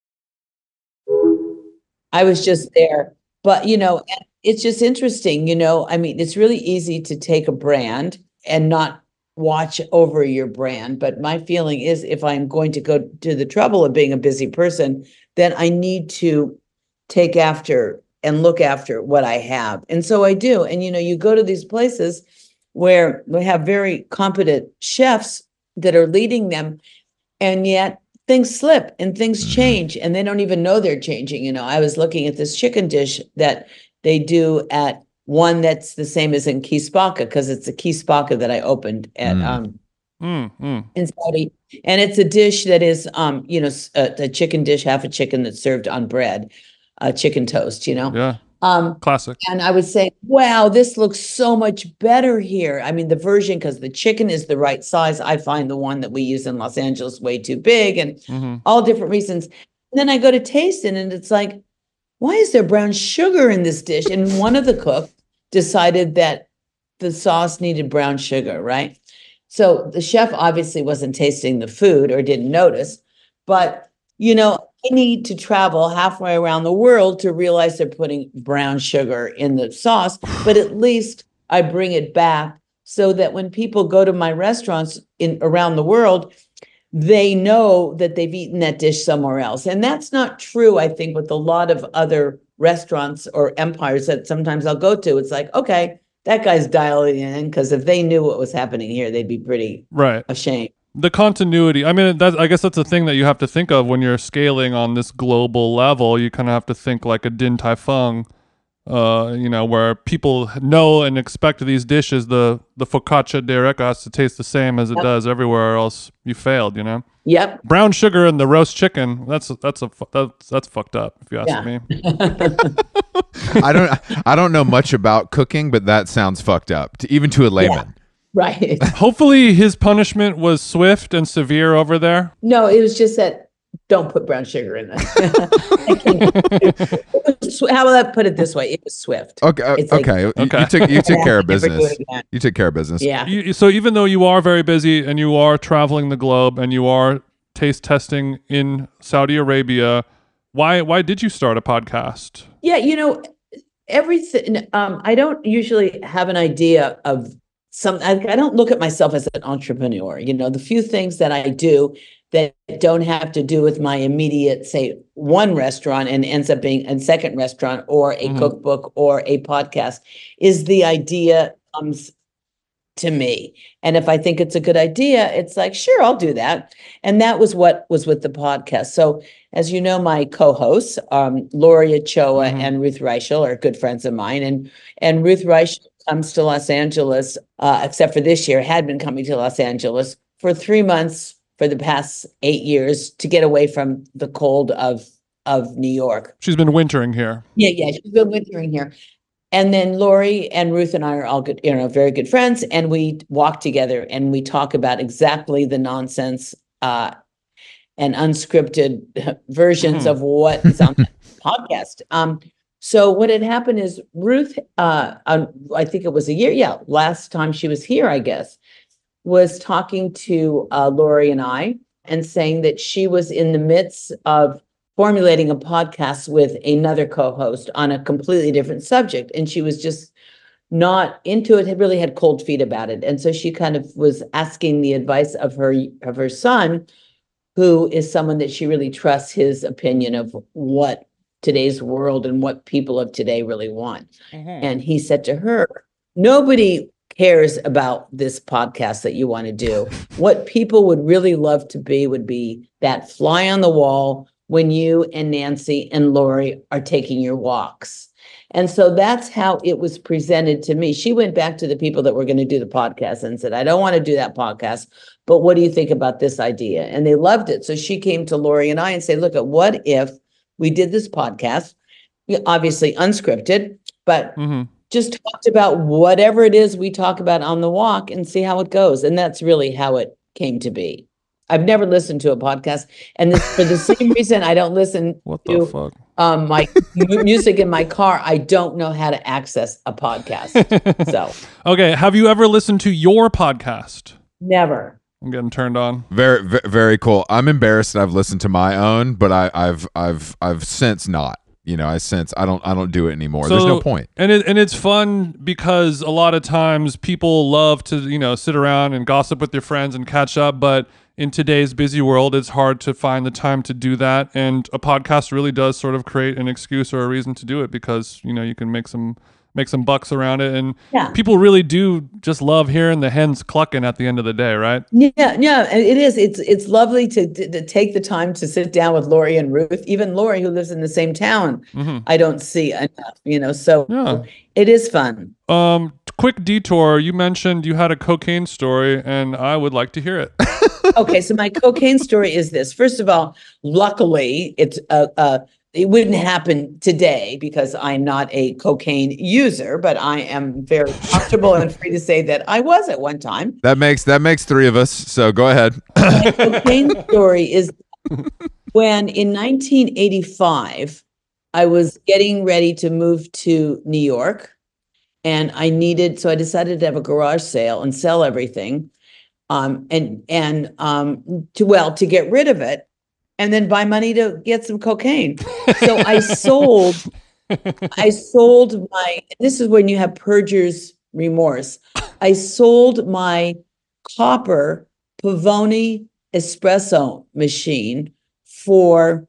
I was just there, but you know, it's just interesting, you know, I mean, it's really easy to take a brand and not watch over your brand. But my feeling is if I'm going to go to the trouble of being a busy person, then I need to take after and look after what I have. And so I do. And, you know, you go to these places where we have very competent chefs that are leading them, and yet things slip and things change and they don't even know they're changing. You know, I was looking at this chicken dish that they do at one that's the same as in Kispaka, because it's a Kispaka that I opened at mm. um mm, mm. in Saudi. And it's a dish that is, um, you know, a, a chicken dish, half a chicken that's served on bread, uh, chicken toast, you know? Yeah. Um, Classic. And I would say, wow, this looks so much better here. I mean, the version, because the chicken is the right size. I find the one that we use in Los Angeles way too big, and mm-hmm. all different reasons. And then I go to taste it and it's like, why is there brown sugar in this dish? And one of the cooks decided that the sauce needed brown sugar, right? So the chef obviously wasn't tasting the food or didn't notice, but, you know, I need to travel halfway around the world to realize they're putting brown sugar in the sauce, but at least I bring it back so that when people go to my restaurants in around the world, they know that they've eaten that dish somewhere else. And that's not true, I think, with a lot of other restaurants or empires that sometimes I'll go to. It's like, okay, that guy's dialing in, because if they knew what was happening here, they'd be pretty right. ashamed. The continuity. I mean, that's, I guess that's the thing that you have to think of when you're scaling on this global level. You kind of have to think like a Din Tai Fung, uh, you know, where people know and expect these dishes. The the focaccia de Areca has to taste the same as it yep. does everywhere else. You failed, you know. Yep. Brown sugar in the roast chicken. That's that's a that's that's fucked up, if you ask yeah. me. I don't I don't know much about cooking, but that sounds fucked up, to, even to a layman. Yeah. Right. Hopefully his punishment was swift and severe over there. No, it was just that don't put brown sugar in it. How about I put it this way? It was swift. Okay. It's like, okay. okay. You, you took you took care of business. You took care of business. Yeah. You, so even though you are very busy and you are traveling the globe and you are taste testing in Saudi Arabia, why why did you start a podcast? Yeah, you know, everything. Um, I don't usually have an idea of some. I, I don't look at myself as an entrepreneur. You know, the few things that I do that don't have to do with my immediate, say, one restaurant and ends up being a second restaurant or a mm-hmm. cookbook or a podcast, is the idea comes to me. And if I think it's a good idea, it's like, sure, I'll do that. And that was what was with the podcast. So as you know, my co-hosts, um, Lori Ochoa mm-hmm. and Ruth Reichel are good friends of mine. And, and Ruth Reichel comes to Los Angeles, uh, except for this year, had been coming to Los Angeles for three months for the past eight years to get away from the cold of, of New York. She's been wintering here. Yeah, yeah, she's been wintering here. And then Lori and Ruth and I are all good, you know, very good friends. And we walk together and we talk about exactly the nonsense uh, and unscripted versions mm. of what is on the podcast. Um, so what had happened is Ruth, uh, uh, I think it was a year, yeah, last time she was here, I guess, was talking to uh, Lori and I and saying that she was in the midst of formulating a podcast with another co-host on a completely different subject. And she was just not into it, had really had cold feet about it. And so she kind of was asking the advice of her, of her son, who is someone that she really trusts his opinion of what today's world and what people of today really want. Mm-hmm. And he said to her, nobody cares about this podcast that you want to do. What people would really love to be would be that fly on the wall when you and Nancy and Lori are taking your walks. And so that's how it was presented to me. She went back to the people that were going to do the podcast and said, I don't want to do that podcast, but what do you think about this idea? And they loved it. So she came to Lori and I and said, look, at what if we did this podcast, obviously unscripted, but mm-hmm. just talked about whatever it is we talk about on the walk and see how it goes. And that's really how it came to be. I've never listened to a podcast, and this, for the same reason I don't listen what to the fuck? Um, my m- music in my car. I don't know how to access a podcast. So, okay, have you ever listened to your podcast? Never. I'm getting turned on. Very, very, very cool. I'm embarrassed that I've listened to my own, but I, I've, I've, I've since not. You know, I sense I don't, I don't do it anymore. So, there's no point. And it, and it's fun because a lot of times people love to, you know, sit around and gossip with your friends and catch up, but in today's busy world, it's hard to find the time to do that. And a podcast really does sort of create an excuse or a reason to do it because, you know, you can make some make some bucks around it. And yeah. people really do just love hearing the hens clucking at the end of the day, right? Yeah, yeah, it is. It's it's lovely to, to, to take the time to sit down with Lori and Ruth. Even Lori, who lives in the same town, mm-hmm. I don't see enough, you know, so yeah. It is fun. Um, quick detour. You mentioned you had a cocaine story, and I would like to hear it. Okay, so my cocaine story is this. First of all, luckily, it's uh, uh, it wouldn't happen today because I'm not a cocaine user, but I am very comfortable and free to say that I was at one time. That makes that makes three of us. So go ahead. My cocaine story is when in nineteen eighty-five, I was getting ready to move to New York, and I needed, so I decided to have a garage sale and sell everything. Um, and, and, um, to, well, to get rid of it and then buy money to get some cocaine. So I sold, I sold my, this is when you have purger's remorse. I sold my copper Pavoni espresso machine for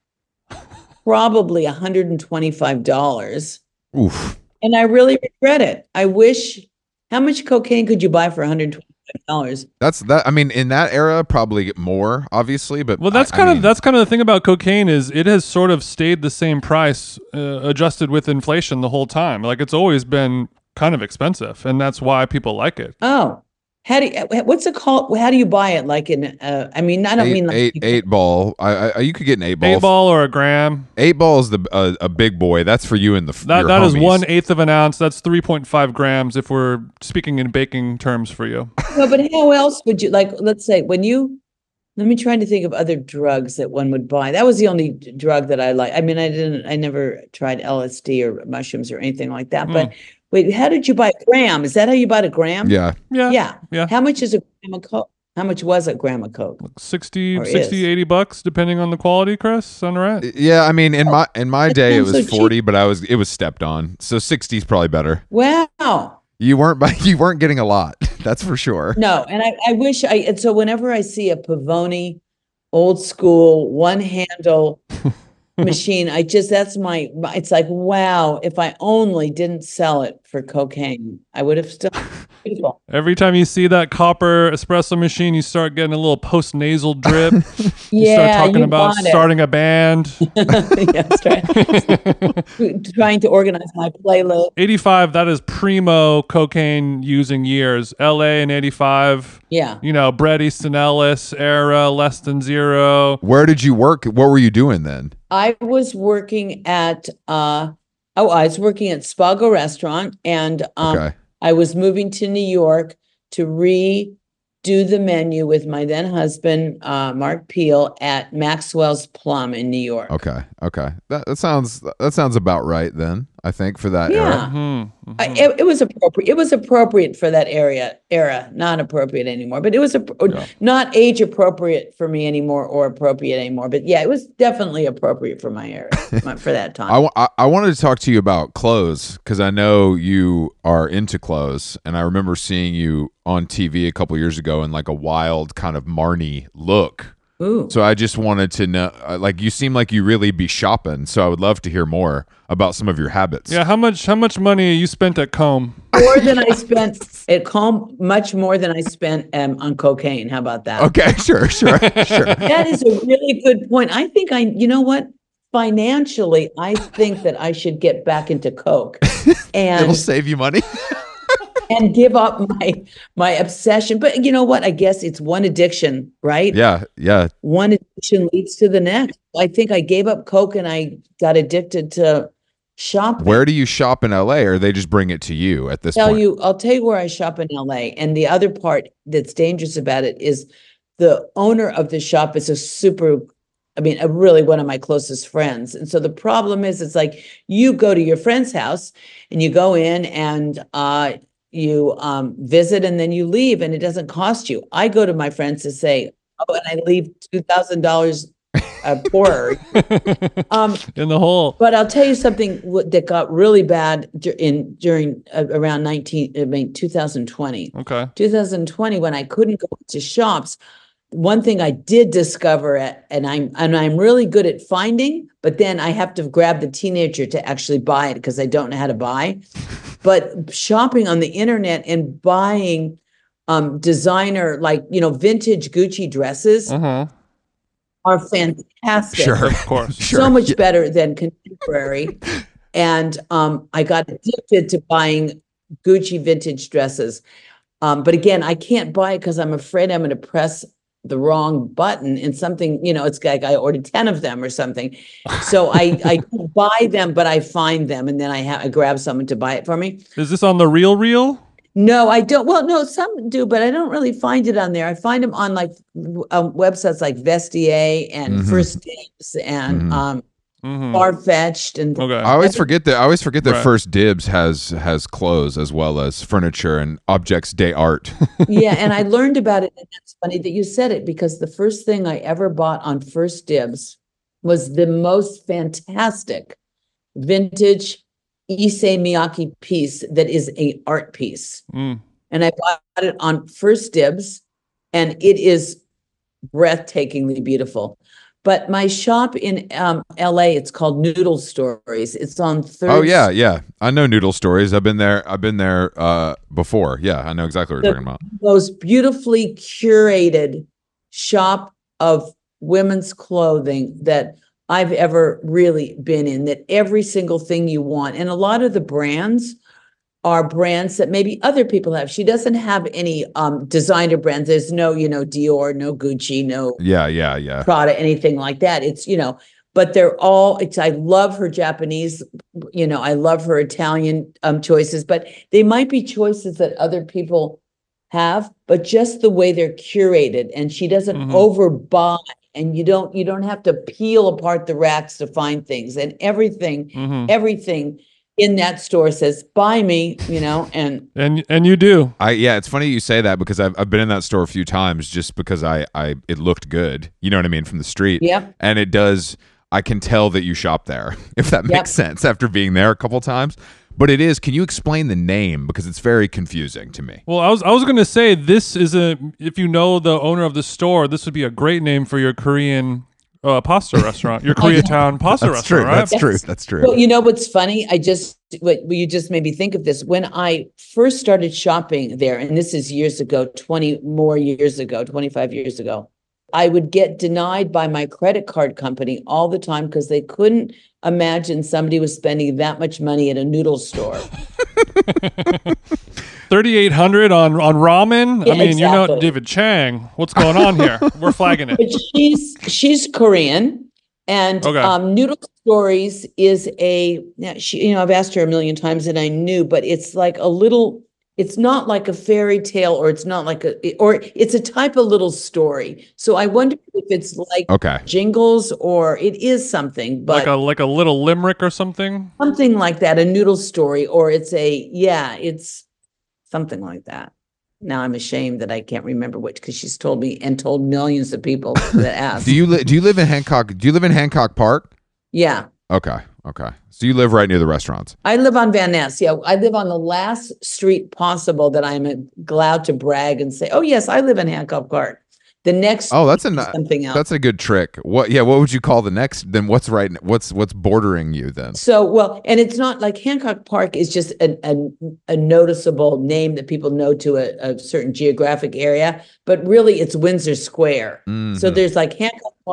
probably one hundred twenty-five dollars. Oof. And I really regret it. I wish, how much cocaine could you buy for one hundred twenty-five dollars? That's that. I mean, in that era, probably more, obviously. But well, that's I, kind I of mean, that's kind of the thing about cocaine is it has sort of stayed the same price, uh, adjusted with inflation the whole time. Like it's always been kind of expensive, and that's why people like it. Oh, how do you, what's it called? How do you buy it? Like in, uh, I mean, I don't eight, mean like eight eight ball. I, I you could get an eight ball. Eight ball or a gram. Eight ball is the uh, a big boy. That's for you and the that your that homies. is one eighth of an ounce. That's three point five grams if we're speaking in baking terms for you. No, but how else would you like? Let's say when you. Let me try to think of other drugs that one would buy. That was the only drug that I like. I mean, I didn't. I never tried L S D or mushrooms or anything like that. Mm. But wait, how did you buy a gram? Is that how you bought a gram? Yeah. Yeah. Yeah. Yeah. How much is a gram of coke? How much was a gram of coke? sixty, sixty, eighty bucks, depending on the quality, Chris. Sound right? Yeah, I mean, in my in my That day it sounds was so forty, cheap. but I was it was stepped on. So sixty is probably better. Wow. You weren't by, you weren't getting a lot. That's for sure. No, and I, I wish I. And so whenever I see a Pavoni, old school, one handle machine, I just that's my. It's like wow. If I only didn't sell it for cocaine, I would have still. Beautiful. Every time you see that copper espresso machine, you start getting a little post nasal drip. You Yeah, start talking you about want it. starting a band. Yeah, that's right. Trying to organize my playlist. eighty-five, that is primo cocaine using years. L A in eighty-five. Yeah. You know, Bret Easton Ellis era, less than zero. Where did you work? What were you doing then? I was working at uh oh, I was working at Spago Restaurant, and um Okay. I was moving to New York to redo the menu with my then husband, uh, Mark Peel, at Maxwell's Plum in New York. Okay. Okay. That that sounds that sounds about right then. I think for that Yeah. era. Mm-hmm, mm-hmm. I, it, it was appropriate. It was appropriate for that area era, not appropriate anymore. But it was a, Yeah. not age appropriate for me anymore, or appropriate anymore. But yeah, it was definitely appropriate for my era my, for that time. I, wa- I, I wanted to talk to you about clothes because I know you are into clothes, and I remember seeing you on T V a couple years ago in like a wild kind of Marnie look. Ooh. So I just wanted to know, uh, like, you seem like you really be shopping. So I would love to hear more about some of your habits. Yeah, how much how much money you spent at Comb? More than I spent at Comb, much more than I spent um, on cocaine. How about that? Okay, sure, sure, sure. That is a really good point. I think I, you know what? financially, I think that I should get back into Coke and It'll save you money. and give up my my obsession. But you know what? I guess it's one addiction, right? Yeah, yeah. One addiction leads to the next. I think I gave up Coke and I got addicted to shopping. Where do you shop in L A, or they just bring it to you at this Tell point? you, I'll tell you where I shop in L A. And the other part that's dangerous about it is the owner of the shop is a super, I mean, a really one of my closest friends. And so the problem is, it's like you go to your friend's house and you go in and uh, you um, visit and then you leave and it doesn't cost you. I go to my friends to say, oh, and I leave two thousand dollars uh, poorer. Um, In the hole. But I'll tell you something w- that got really bad dur- in during uh, around nineteen, I mean, two thousand twenty. Okay. two thousand twenty, when I couldn't go to shops, one thing I did discover, at, and I'm and I'm really good at finding, but then I have to grab the teenager to actually buy it because I don't know how to buy. But shopping on the internet and buying um, designer, like, you know, vintage Gucci dresses Uh-huh. are fantastic. Sure. Of course. Sure. So much Yeah. better than contemporary. And um, I got addicted to buying Gucci vintage dresses. Um, but again, I can't buy it because I'm afraid I'm going to press the wrong button and something, you know, it's like I ordered ten of them or something. So I, I don't buy them, but I find them and then I have I grab someone to buy it for me. Is this on the Real Real? No, I don't. Well, no, some do, but I don't really find it on there. I find them on like w- um, websites like Vestiaire and Mhm. First Dibs and Mhm. um, Mm-hmm. Far-Fetched and Okay. I always forget that. I always forget that Right. First Dibs has has clothes as well as furniture and objects de art. yeah, and I learned about it, and it's funny that you said it because the first thing I ever bought on First Dibs was the most fantastic vintage Issey Miyake piece that is a art piece. Mm. And I bought it on First Dibs, and it is breathtakingly beautiful. But my shop in um, L A, it's called Noodle Stories. It's on Third. Oh yeah, yeah. I know Noodle Stories. I've been there. I've been there uh, before. Yeah, I know exactly what you're The talking about. most beautifully curated shop of women's clothing that I've ever really been in, that every single thing you want. And a lot of the brands are brands that maybe other people have. She doesn't have any um, designer brands. There's no, you know, Dior, no Gucci, no Yeah, yeah, yeah. Prada, anything like that. It's, you know, but they're all, it's, I love her Japanese, you know, I love her Italian um, choices, but they might be choices that other people have, but just the way they're curated, and she doesn't Mhm. overbuy, and you don't, you don't have to peel apart the racks to find things, and everything, Mm-hmm. everything in that store says, buy me, you know, and And and you do. I yeah, it's funny you say that because I've I've been in that store a few times just because I I it looked good. You know what I mean, from the street. Yep. And it does. I can tell that you shop there, if that makes Yep. sense after being there a couple times. But it is. Can you explain the name, because it's very confusing to me? Well, I was I was gonna say this is a if you know the owner of the store, this would be a great name for your Korean uh, pasta restaurant, your Koreatown pasta That's true. restaurant, right? That's true. Yes. That's true. Well, you know what's funny? I just what you just made me think of this. When I first started shopping there, and this is years ago, twenty more years ago, twenty-five years ago, I would get denied by my credit card company all the time because they couldn't imagine somebody was spending that much money at a noodle store. thirty-eight hundred on on ramen. Yeah, I mean, you're not exactly. David Chang. What's going on here? We're flagging it. But she's she's Korean, and Okay. um, Noodle Stories is a yeah, she. You know, I've asked her a million times, and I knew, but it's like a little. It's not like a fairy tale, or it's not like a, or it's a type of little story. So I wonder if it's like Okay. Jingles, or it is something, but Like a like a little limerick or something. something like that, a noodle story, or it's a yeah, it's something like that. Now I'm ashamed that I can't remember which, because she's told me and told millions of people that asked. Do you li- do you live in Hancock? Do you live in Hancock Park? Yeah. Okay. Okay. So you live right near the restaurants. I live on Van Ness. Yeah, I live on the last street possible that I'm allowed to brag and say, "Oh yes, I live in Hancock Park." The next, Oh, that's a is ni- something else. That's a good trick. What? Yeah. What would you call the next? Then what's right? What's what's bordering you then? So well, and it's not like Hancock Park is just a a, a noticeable name that people know to a, a certain geographic area, but really it's Windsor Square. So Mhm. there's like Hancock Park,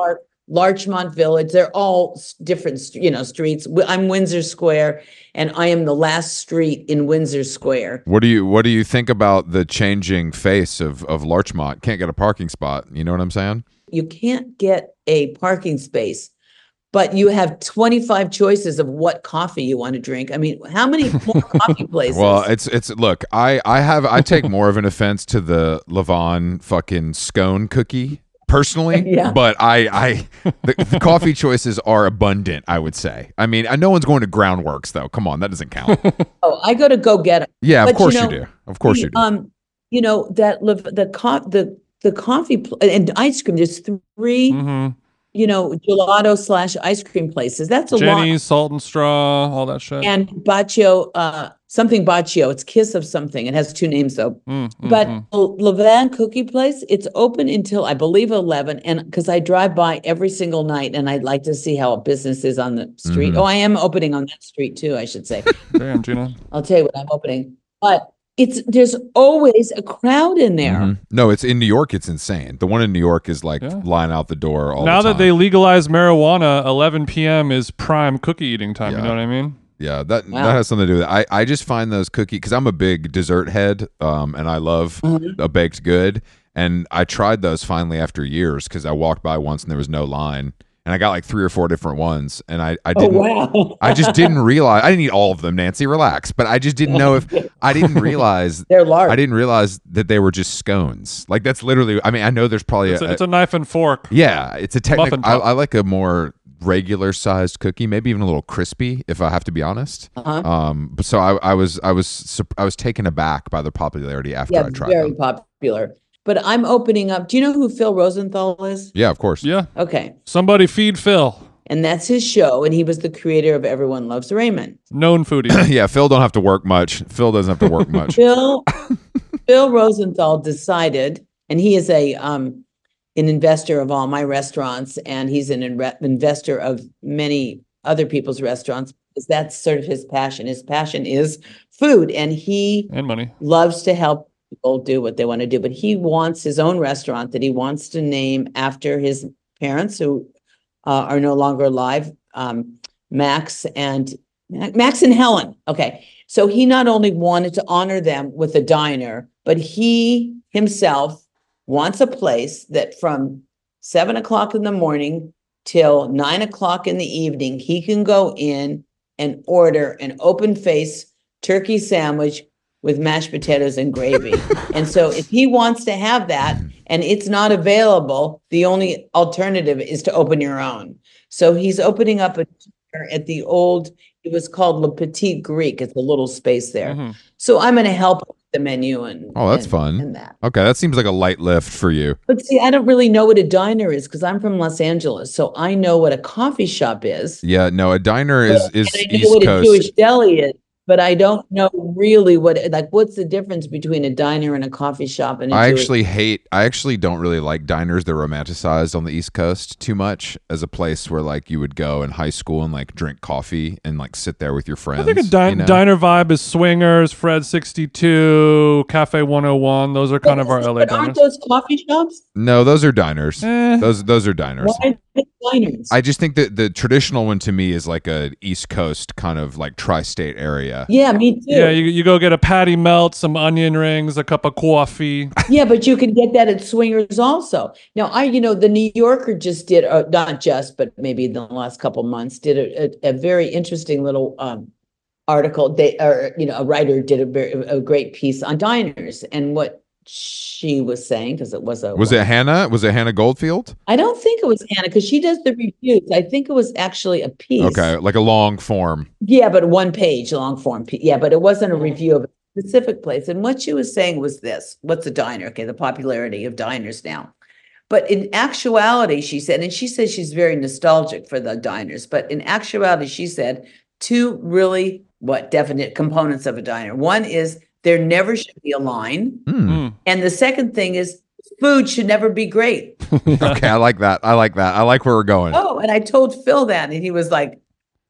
Larchmont Village. They're all s- different, st- you know, streets. W- I'm Windsor Square, and I am the last street in Windsor Square. What do you What do you think about the changing face of of Larchmont? Can't get a parking spot. You know what I'm saying? You can't get a parking space, but you have twenty-five choices of what coffee you want to drink. I mean, how many more coffee places? Well, it's it's look, I I have I take more of an offense to the Levon fucking scone cookie personally, Yeah. but I I the, the coffee choices are abundant, I would say. I mean, I no one's going to Groundworks though. Come on, that doesn't count. Oh, I go to go get them. Yeah, of But you course you, know, do. Of course The, you do. Um, you know, that live the co- the the coffee pl- and ice cream. There's three, hmm you know, gelato slash ice cream places. That's a Jenny's, Salt and Straw, all that shit. lot. And Baccio, uh, something Baccio. It's Kiss of something. It has two names though. Mm, mm, But mm. Levan Cookie Place, it's open until I believe eleven. And because I drive by every single night, and I'd like to see how a business is on the street. Mhm. Oh, I am opening on that street too, I should say. Damn, Gina. I'll tell you what I'm opening. But it's there's always a crowd in there. Mhm. No, it's in New York. It's insane. The one in New York is like Yeah. line out the door all Now the that time. they legalized marijuana, eleven p.m. is prime cookie eating time. Yeah. You know what I mean? Yeah, that Wow. that has something to do with it. I, I just find those cookie because I'm a big dessert head, um, and I love Mhm. a baked good. And I tried those finally after years because I walked by once and there was no line, and I got like three or four different ones, and I I Oh didn't wow. I just didn't realize I didn't eat all of them. Nancy, relax. But I just didn't know if I didn't realize They're large. I didn't realize that they were just scones. Like that's literally. I mean, I know there's probably It's a, a, it's a knife and fork. yeah, it's a technical. Muffin I, top. I like a more regular sized cookie, maybe even a little crispy, if I have to be honest. Uh-huh. Um, but so I, I was, I was, sup- I was taken aback by the popularity after Yeah, I tried very them. popular. But I'm opening up. Do you know who Phil Rosenthal is? Yeah, of course. Yeah. Okay. Somebody feed Phil. And that's his show. And he was the creator of Everyone Loves Raymond. Known foodie. Yeah, Phil don't have to work much. Phil doesn't have to work much. Phil Phil Rosenthal decided, and he is a um an investor of all my restaurants, and he's an inre- investor of many other people's restaurants, because that's sort of his passion. His passion is food, and he And money. loves to help people do what they want to do. But he wants his own restaurant that he wants to name after his parents, who uh, are no longer alive, um, Max and Max and Helen. Okay. So he not only wanted to honor them with a diner, but he himself wants a place that from seven o'clock in the morning till nine o'clock in the evening, he can go in and order an open face turkey sandwich with mashed potatoes and gravy. And so if he wants to have that and it's not available, the only alternative is to open your own. So he's opening up a at the old, it was called Le Petit Greek. It's a little space there. Mhm. So I'm going to help with the menu and Oh, that's and- fun. and that. Okay, that seems like a light lift for you. But see, I don't really know what a diner is because I'm from Los Angeles, so I know what a coffee shop is. Yeah, no, a diner is But- is and I know East what a Coast. Jewish deli is, but I don't know really what like what's the difference between a diner and a coffee shop and a I Jewish- actually hate. I actually don't really like diners. They're romanticized on the East Coast too much as a place where like you would go in high school and like drink coffee and like sit there with your friends. I think a di- you know? diner vibe is Swingers, Fred sixty-two, Cafe one oh one. Those are kind of our L A But aren't diners. those coffee shops? No, those are diners. Eh. Those those are diners. Why are they diners? I just think that the traditional one to me is like a East Coast kind of like tri-state area. yeah, me too. Yeah, you, you go get a patty melt, some onion rings, a cup of coffee. Yeah, but you can get that at Swingers also. Now, I, you know, the New Yorker just did, uh, not just, but maybe in the last couple months, did a, a, a very interesting little um, article. They, or you know, a writer did a very a great piece on diners, and what she was saying, because it was a Was it Hannah? Was it Hannah Goldfield? I don't think it was Hannah, because she does the reviews. I think it was actually a piece. Okay, like a long form. Yeah, but one page long form. P- Yeah, but it wasn't a review of a specific place. And what she was saying was this: what's a diner? Okay, the popularity of diners now. But in actuality, she said, and she says she's very nostalgic for the diners, but in actuality, she said two really what definite components of a diner. One is there never should be a line. Hmm. Mm. And the second thing is food should never be great. Okay, I like that. I like that. I like where we're going. Oh, and I told Phil that, and he was like,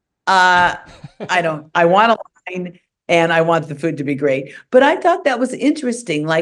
uh, I don't, I want a line and I want the food to be great. But I thought that was interesting. Like,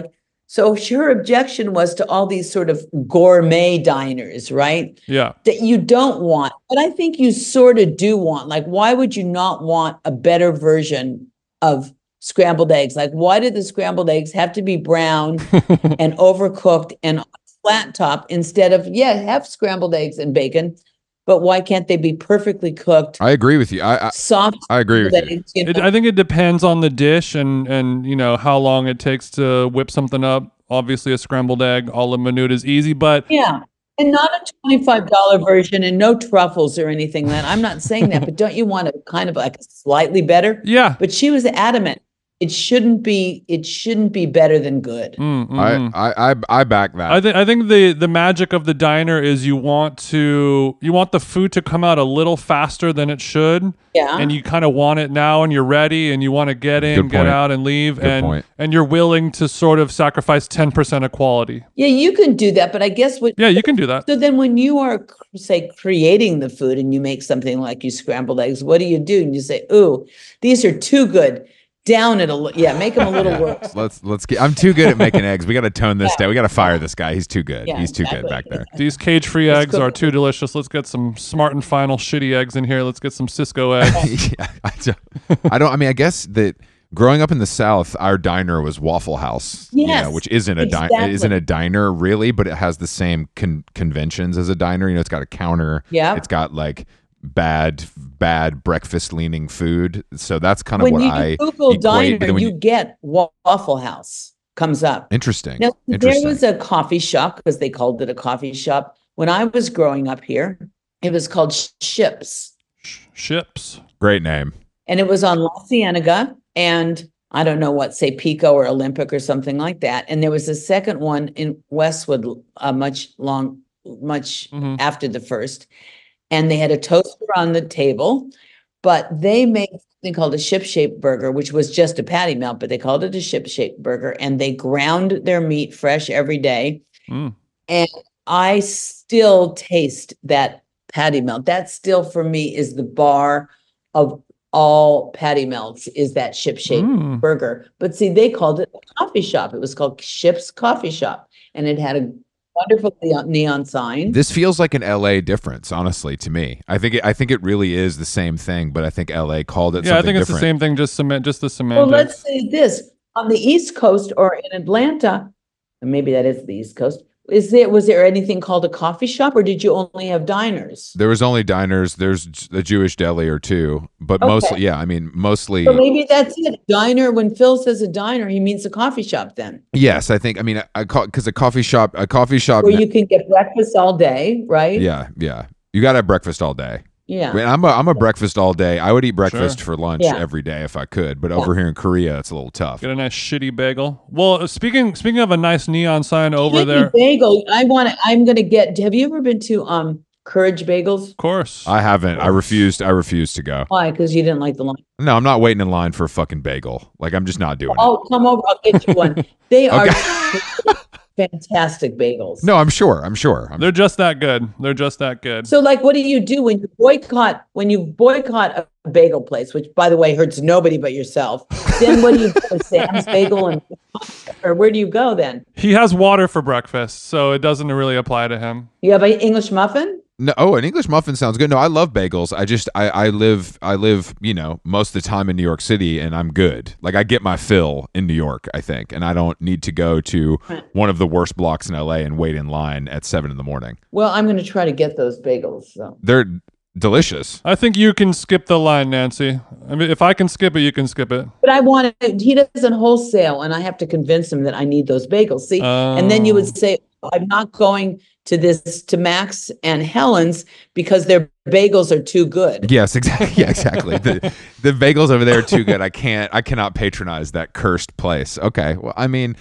So her objection was to all these sort of gourmet diners, right? Yeah. That you don't want. But I think you sort of do want. Like, why would you not want a better version of scrambled eggs? Like, why did the scrambled eggs have to be brown and overcooked and flat top instead of, yeah, have scrambled eggs and bacon, but why can't they be perfectly cooked? I agree with you. I I, soft. I agree with you. eggs, you know? It, I think it depends on the dish and and you know how long it takes to whip something up. Obviously, a scrambled egg a la minute is easy, but Yeah. And not a twenty-five dollars version and no truffles or anything. That I'm not saying that, but don't you want a kind of like a slightly better? yeah. But she was adamant. It shouldn't be, it shouldn't be better than good. Mm, mm, I, mm. I I I back that. I think I think the the magic of the diner is you want to you want the food to come out a little faster than it should, Yeah. and you kind of want it now, and you're ready, and you want to get in, Good get point. out, and leave, Good and point. and you're willing to sort of sacrifice ten percent of quality. Yeah, you can do that, but I guess what Yeah, you can do that. so then when you are, say, creating the food and you make something like you scrambled eggs, what do you do? And you say, ooh, these are too good. Down it a little. Yeah, make them a little worse. Let's let's get. I'm too good at making eggs. We got to tone this Yeah. down. We got to fire this guy. He's too good. Yeah, He's too good exactly. back there. These cage-free Let's eggs cook are it. too delicious. Let's get some Smart and Final shitty eggs in here. Let's get some Cisco eggs. yeah, I don't, I don't. I mean, I guess that growing up in the South, our diner was Waffle House. you Yes, know, which isn't a diner. exactly. Isn't a diner really, but it has the same con- conventions as a diner. You know, it's got a counter. Yeah. It's got like bad bad breakfast leaning food. So that's kind of When what you I Google equate. But diner, then when you get Wa- Waffle House comes up. interesting. Now, there Interesting. was a coffee shop because they called it a coffee shop. When I was growing up here, it was called Ships. Sh- Ships. Great name. And it was on La Cienega and I don't know what, say Pico or Olympic or something like that. And there was a second one in Westwood, uh, much long, much Mhm. after the first. And they had a toaster on the table, but they made something called a ship-shaped burger, which was just a patty melt, but they called it a ship-shaped burger. And they ground their meat fresh every day. Mm. And I still taste that patty melt. That still for me is the bar of all patty melts, is that ship-shaped Mm. burger. But see, they called it a coffee shop. It was called Ship's Coffee Shop. And it had a wonderful neon, neon sign. This feels like an L A difference, honestly, to me. I think it, I think it really is the same thing, but I think L A called it Yeah, I something think it's different. the same thing. Just cement. Just the Well, semantics. let's say this, on the East Coast or in Atlanta, and maybe that is the East Coast, is there, was there anything called a coffee shop or did you only have diners? There was only diners. There's a Jewish deli or two, but Okay. mostly, yeah. I mean, mostly, So maybe that's it. Diner, when Phil says a diner, he means a coffee shop then, yes. I think. I mean, I, I call because a coffee shop, a coffee shop. where you can get breakfast all day, right? yeah, yeah. You got to have breakfast all day. Yeah. I mean, I'm a I'm a breakfast all day. I would eat breakfast for lunch Yeah. every day if I could, but over here in Korea, it's a little tough. Get a nice shitty bagel. Well, uh, speaking speaking of a nice neon sign over Chicken there, of Bagel, I want to, I'm going to get, have you ever been to um Courage Bagels? course. I haven't. I refused. I refused to go. Why? Because you didn't like the line. No, I'm not waiting in line for a fucking bagel. Like I'm just not doing it. Oh, come over. I'll get you one. They are Okay. fantastic bagels. No, I'm sure. I'm sure. I'm, They're just that good. They're just that good. So, like, what do you do when you boycott when you boycott a bagel place, which, by the way, hurts nobody but yourself? Then what do you do? Sam's Bagel, and or where do you go then? He has water for breakfast, so it doesn't really apply to him. You have an English muffin? No, oh, an English muffin sounds good. No, I love bagels. I just I, I live I live, you know, most of the time in New York City and I'm good. Like I get my fill in New York, I think, and I don't need to go to one of the worst blocks in L A and wait in line at seven in the morning. Well, I'm going to try to get those bagels. So. They're delicious. I think you can skip the line, Nancy. I mean, if I can skip it, you can skip it. But I want to, he doesn't wholesale, and I have to convince him that I need those bagels. See, and then you Oh. would say, I'm not going to this, to Max and Helen's because their bagels are too good. Yes, exactly. Yeah, exactly. the the bagels over there are too good. I can't I cannot patronize that cursed place. Okay. Well, I mean,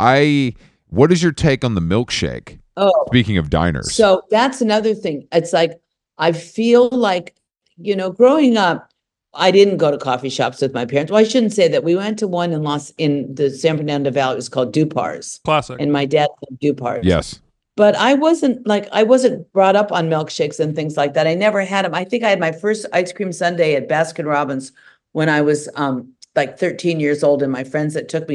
I what is your take on the milkshake? Oh, Speaking of diners. so that's another thing. It's like, I feel like, you know, growing up, I didn't go to coffee shops with my parents. Well, I shouldn't say that. We went to one in Los, in the San Fernando Valley. It was called Dupar's. Classic. And my dad loved Dupar's. yes. But I wasn't like, I wasn't brought up on milkshakes and things like that. I never had them. I think I had my first ice cream sundae at Baskin Robbins when I was um, like thirteen years old. And my friends that took me were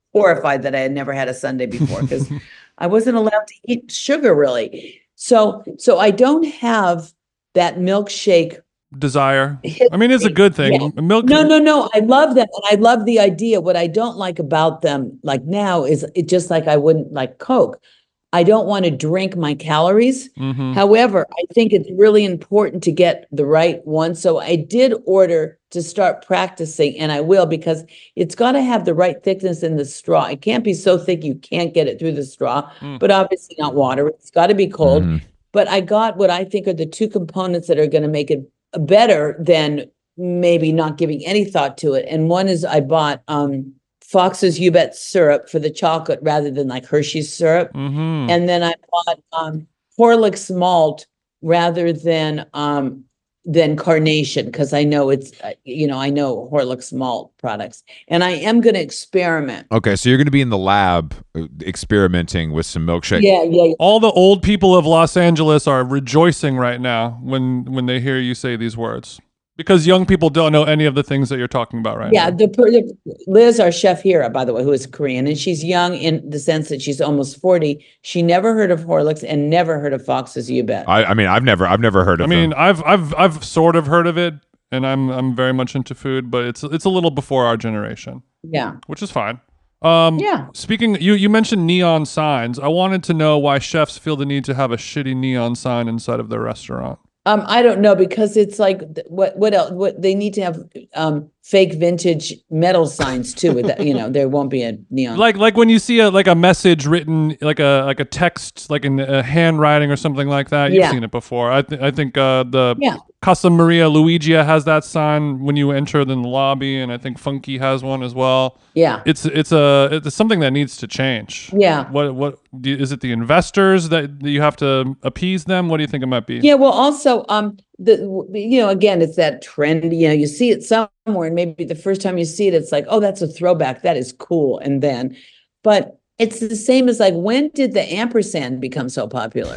horrified that I had never had a sundae before because I wasn't allowed to eat sugar really. So, so I don't have that milkshake Desire. hit I mean, it's a me. good thing. Yeah. Milk. No, no, no. I love them and I love the idea. What I don't like about them, like now, is it just like I wouldn't like Coke. I don't want to drink my calories. Mhm. However, I think it's really important to get the right one. So I did order to start practicing, and I will because it's got to have the right thickness in the straw. It can't be so thick you can't get it through the straw, Mm. but obviously not water. It's got to be cold. Mhm. But I got what I think are the two components that are going to make it better than maybe not giving any thought to it. And one is I bought um, Fox's U-Bet syrup for the chocolate rather than like Hershey's syrup. Mhm. And then I bought um, Horlicks malt rather than um, than Carnation because I know it's uh, you know I know Horlicks malt products, and I am going to experiment. Okay, so you're going to be in the lab uh, experimenting with some milkshake. Yeah, yeah, yeah. All the old people of Los Angeles are rejoicing right now when when they hear you say these words. Because young people don't know any of the things that you're talking about right Yeah, now. the, per- the Liz, our chef here, by the way, who is Korean, and she's young in the sense that she's almost forty. She never heard of Horlicks and never heard of Fox's U-Bet. I, I mean, I've never, I've never heard I of mean, them. I've I've I've sort of heard of it, and I'm I'm very much into food, but it's it's a little before our generation, Yeah, which is fine. Um, Yeah. Speaking, you you mentioned neon signs. I wanted to know why chefs feel the need to have a shitty neon sign inside of their restaurant. um, I don't know because it's like th- what what else? What they need to have um fake vintage metal signs too. With that, you know, there won't be a neon. Like like when you see a like a message written like a like a text like in a handwriting or something like that. You've Yeah. seen it before. I th- I think uh, the Yeah. Casa Maria Luigia has that sign when you enter in the lobby, and I think Funky has one as well. Yeah, It's it's a it's something that needs to change. yeah. What what do, is it? The investors that that you have to appease them? What do you think it might be? Yeah, well, also, um, the you know, again, it's that trend. You know, you see it somewhere, and maybe the first time you see it, it's like, oh, that's a throwback. That is cool. And then, but it's the same as like, when did the ampersand become so popular?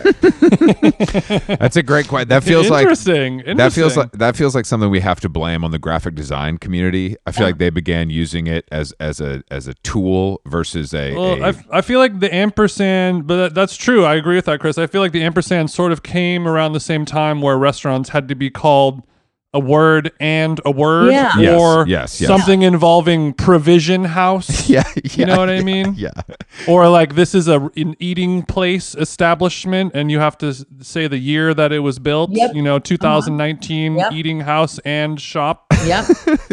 That's a great question. That feels like interesting. that feels Interesting. like that feels like something we have to blame on the graphic design community. I feel like they began using it as as a as a tool versus a. Well, a I, f- I feel like the ampersand, but that, that's true. I agree with that, Chris. I feel like the ampersand sort of came around the same time where restaurants had to be called a word and a word, Yeah. Yes, or yes, yes. something involving provision house. yeah, yeah, You know what I mean? Yeah. Or like this is a an eating place establishment, and you have to s- say the year that it was built. Yep. You know, two thousand nineteen Yep. eating house and shop. Yep.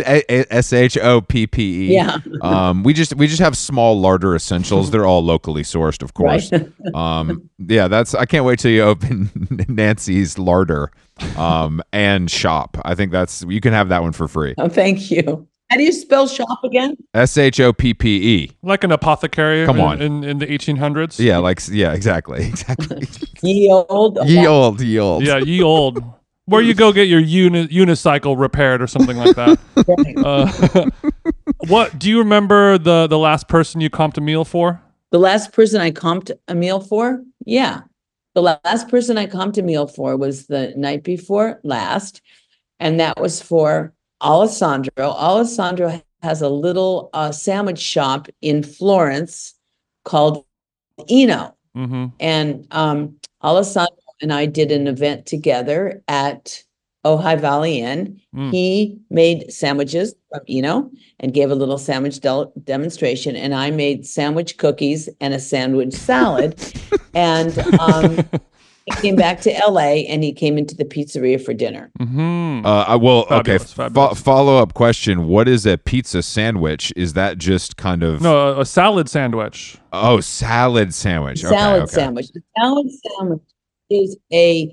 S H O P P E. Yeah. Um, we just we just have small larder essentials. They're all locally sourced, of course. Right. Um, yeah, that's. I can't wait till you open Nancy's larder, um, and shop. I think that's you can have that one for free. Oh, thank you. How do you spell shop again? S H O P P E. Like an apothecary Come in, on. in, in the eighteen hundreds. Yeah, like yeah, exactly, exactly. Ye old. Ye old, ye old. Yeah, ye old. Where you go get your uni- unicycle repaired or something like that. Right. Uh, what do you remember the the last person you comped a meal for? The last person I comped a meal for? Yeah. The la- last person I comped a meal for was the night before last. And that was for Alessandro. Alessandro has a little uh, sandwich shop in Florence called Eno. Mm-hmm. And um, Alessandro and I did an event together at Ojai Valley Inn. Mm. He made sandwiches from Eno and gave a little sandwich del- demonstration. And I made sandwich cookies and a sandwich salad. and um, he came back to L A and he came into the pizzeria for dinner. Mm-hmm. Uh, I well, Fabulous, okay. fabulous. Fo- follow up question: what is a pizza sandwich? Is that just kind of No, a, a salad sandwich. oh salad sandwich? Okay, Salad okay. sandwich. The salad sandwich is a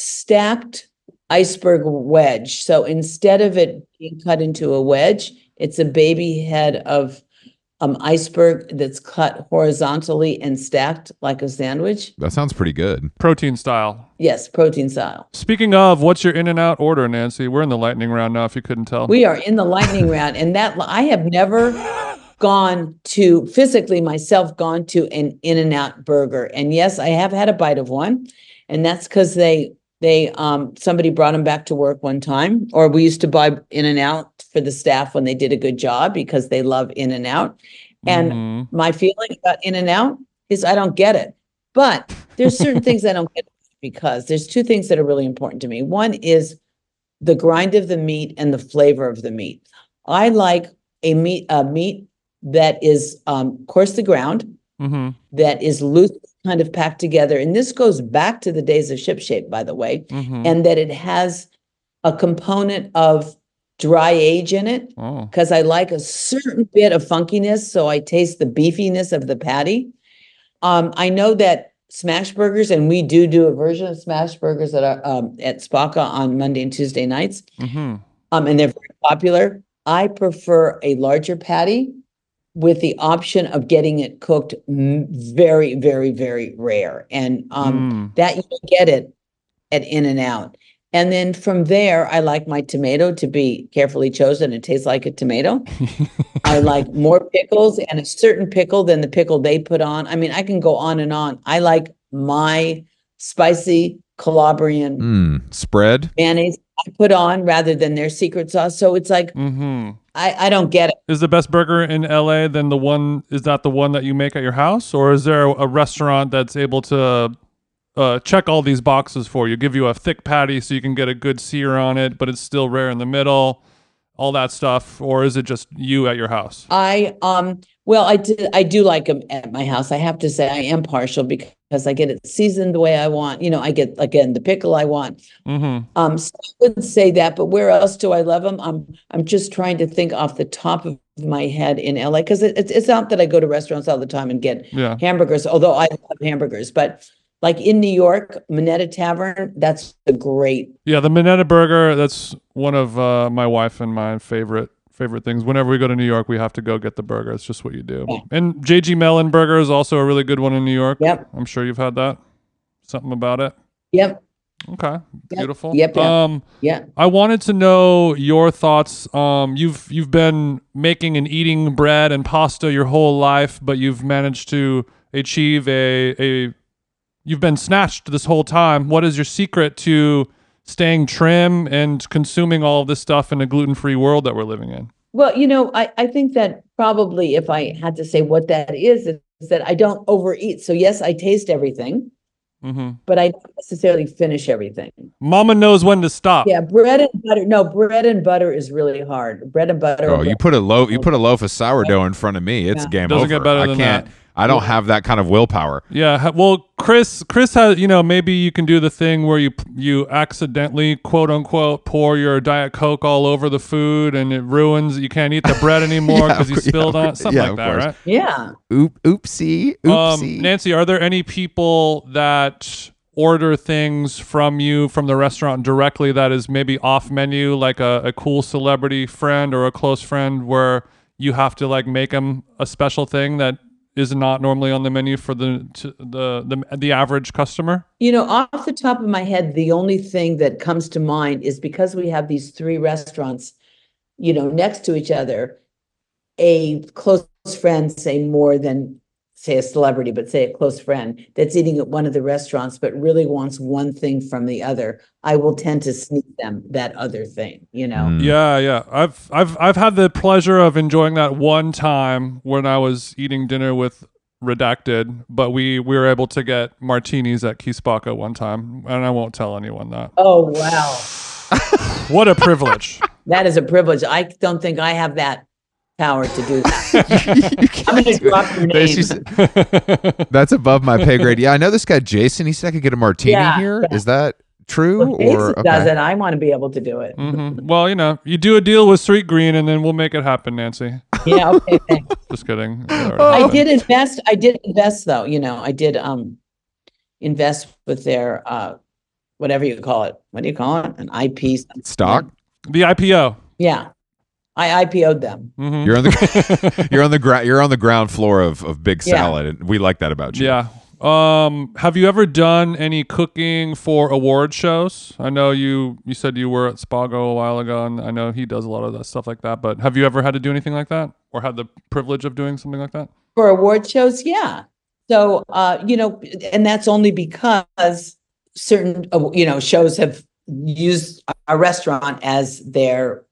stacked iceberg wedge. So instead of it being cut into a wedge, it's a baby head of um, iceberg that's cut horizontally and stacked like a sandwich. That sounds pretty good. Protein style. Yes, protein style. Speaking of, what's your in and out order, Nancy? We're in the lightning round now, if you couldn't tell. We are in the lightning round, and that I have never gone to physically myself gone to an In-N-Out burger. And yes, I have had a bite of one, and that's because they they um somebody brought them back to work one time, or we used to buy In-N-Out for the staff when they did a good job because they love In-N-Out. And Mhm. my feeling about In-N-Out is I don't get it. But there's certain things I don't get because there's two things that are really important to me. One is the grind of the meat and the flavor of the meat. I like a meat a meat that is um, coarse to ground, Mhm. that is loose, kind of packed together. And this goes back to the days of Ship Shape, by the way, Mhm. and that it has a component of dry age in it Oh. because I like a certain bit of funkiness, so I taste the beefiness of the patty. Um, I know that smash burgers, and we do do a version of smash burgers at our, um, at Spaka on Monday and Tuesday nights, Mhm. um, and they're very popular. I prefer a larger patty with the option of getting it cooked m- very, very, very rare, and um, Mm. that you can get it at In-N-Out. And then from there, I like my tomato to be carefully chosen. It tastes like a tomato. I like more pickles and a certain pickle than the pickle they put on. I mean, I can go on and on. I like my spicy Calabrian Mm, spread. mayonnaise I put on rather than their secret sauce. So it's like, Mhm. I, I don't get it. Is the best burger in L A then the one? Is that the one that you make at your house, or is there a restaurant that's able to uh, check all these boxes for you? Give you a thick patty so you can get a good sear on it, but it's still rare in the middle, all that stuff, or is it just you at your house? I um well I did I do like them at my house. I have to say I am partial because I get it seasoned the way I want. You know, I get again the pickle I want. Mm-hmm. Um, so I wouldn't say that, but where else do I love them? I'm I'm just trying to think off the top of my head in L A because it, it's it's not that I go to restaurants all the time and get Yeah. hamburgers, although I love hamburgers, but like in New York, Minetta Tavern, that's a great. Yeah, the Minetta Burger, that's one of uh, my wife and my favorite favorite things. Whenever we go to New York, we have to go get the burger. It's just what you do. Yeah. And J G Mellon Burger is also a really good one in New York. Yep. I'm sure you've had that. Something about it. Yep. Okay. Beautiful. Yep, yep. Um Yeah. I wanted to know your thoughts. Um you've you've been making and eating bread and pasta your whole life, but you've managed to achieve a a you've been snatched this whole time. What is your secret to staying trim and consuming all of this stuff in a gluten-free world that we're living in? Well, you know, I, I think that probably if I had to say what that is, is that I don't overeat. So yes, I taste everything, Mm-hmm. but I don't necessarily finish everything. Mama knows when to stop. Yeah, bread and butter. No, bread and butter is really hard. Bread and butter. Oh, you put a loaf, you put a loaf of sourdough in front of me. It's Yeah. game Doesn't over. get better I than can't. that. I don't have that kind of willpower. Yeah, ha- well, Chris, Chris has, you know, maybe you can do the thing where you you accidentally, quote unquote, pour your Diet Coke all over the food and it ruins. You can't eat the bread anymore Yeah, because of you course- yeah, spilled of on it, course. something Yeah, like of that, course. right? Yeah. Oop, oopsie, oopsie. Um, Nancy, are there any people that order things from you from the restaurant directly that is maybe off menu, like a, a cool celebrity friend or a close friend, where you have to like make them a special thing that is not normally on the menu for the to the the the average customer? You know, off the top of my head, the only thing that comes to mind is because we have these three restaurants, you know, next to each other, a close friend, say more than say a celebrity, but say a close friend that's eating at one of the restaurants, but really wants one thing from the other, I will tend to sneak them that other thing, you know? Mm. Yeah, yeah. I've I've I've had the pleasure of enjoying that one time when I was eating dinner with Redacted, but we we were able to get martinis at Kispaka one time, and I won't tell anyone that. Oh, wow. What a privilege. That is a privilege. I don't think I have that power to do that. I'm going to drop your There name. she's- That's above my pay grade. Yeah, I know this guy Jason. He said I could get a martini Yeah, here. yeah. Is that true? Well, Jason or does okay. it. I want to be able to do it. hmm Well, you know, you do a deal with Sweet Green, and then we'll make it happen, Nancy. Yeah, okay, thanks. Just kidding. It already I happened. did invest. I did invest though, you know, I did um invest with their uh whatever you call it. What do you call it? An I P something. Stock? The I P O. Yeah. I I P O'd them. Mhm. You're on the you're on the ground you're on the ground floor of, of Big Yeah. Salad, and we like that about you. Yeah. Um, have you ever done any cooking for award shows? I know you you said you were at Spago a while ago, and I know he does a lot of that stuff like that. But have you ever had to do anything like that, or had the privilege of doing something like that? For award shows, yeah. So uh, you know, and that's only because certain uh, you know, shows have used our restaurant as their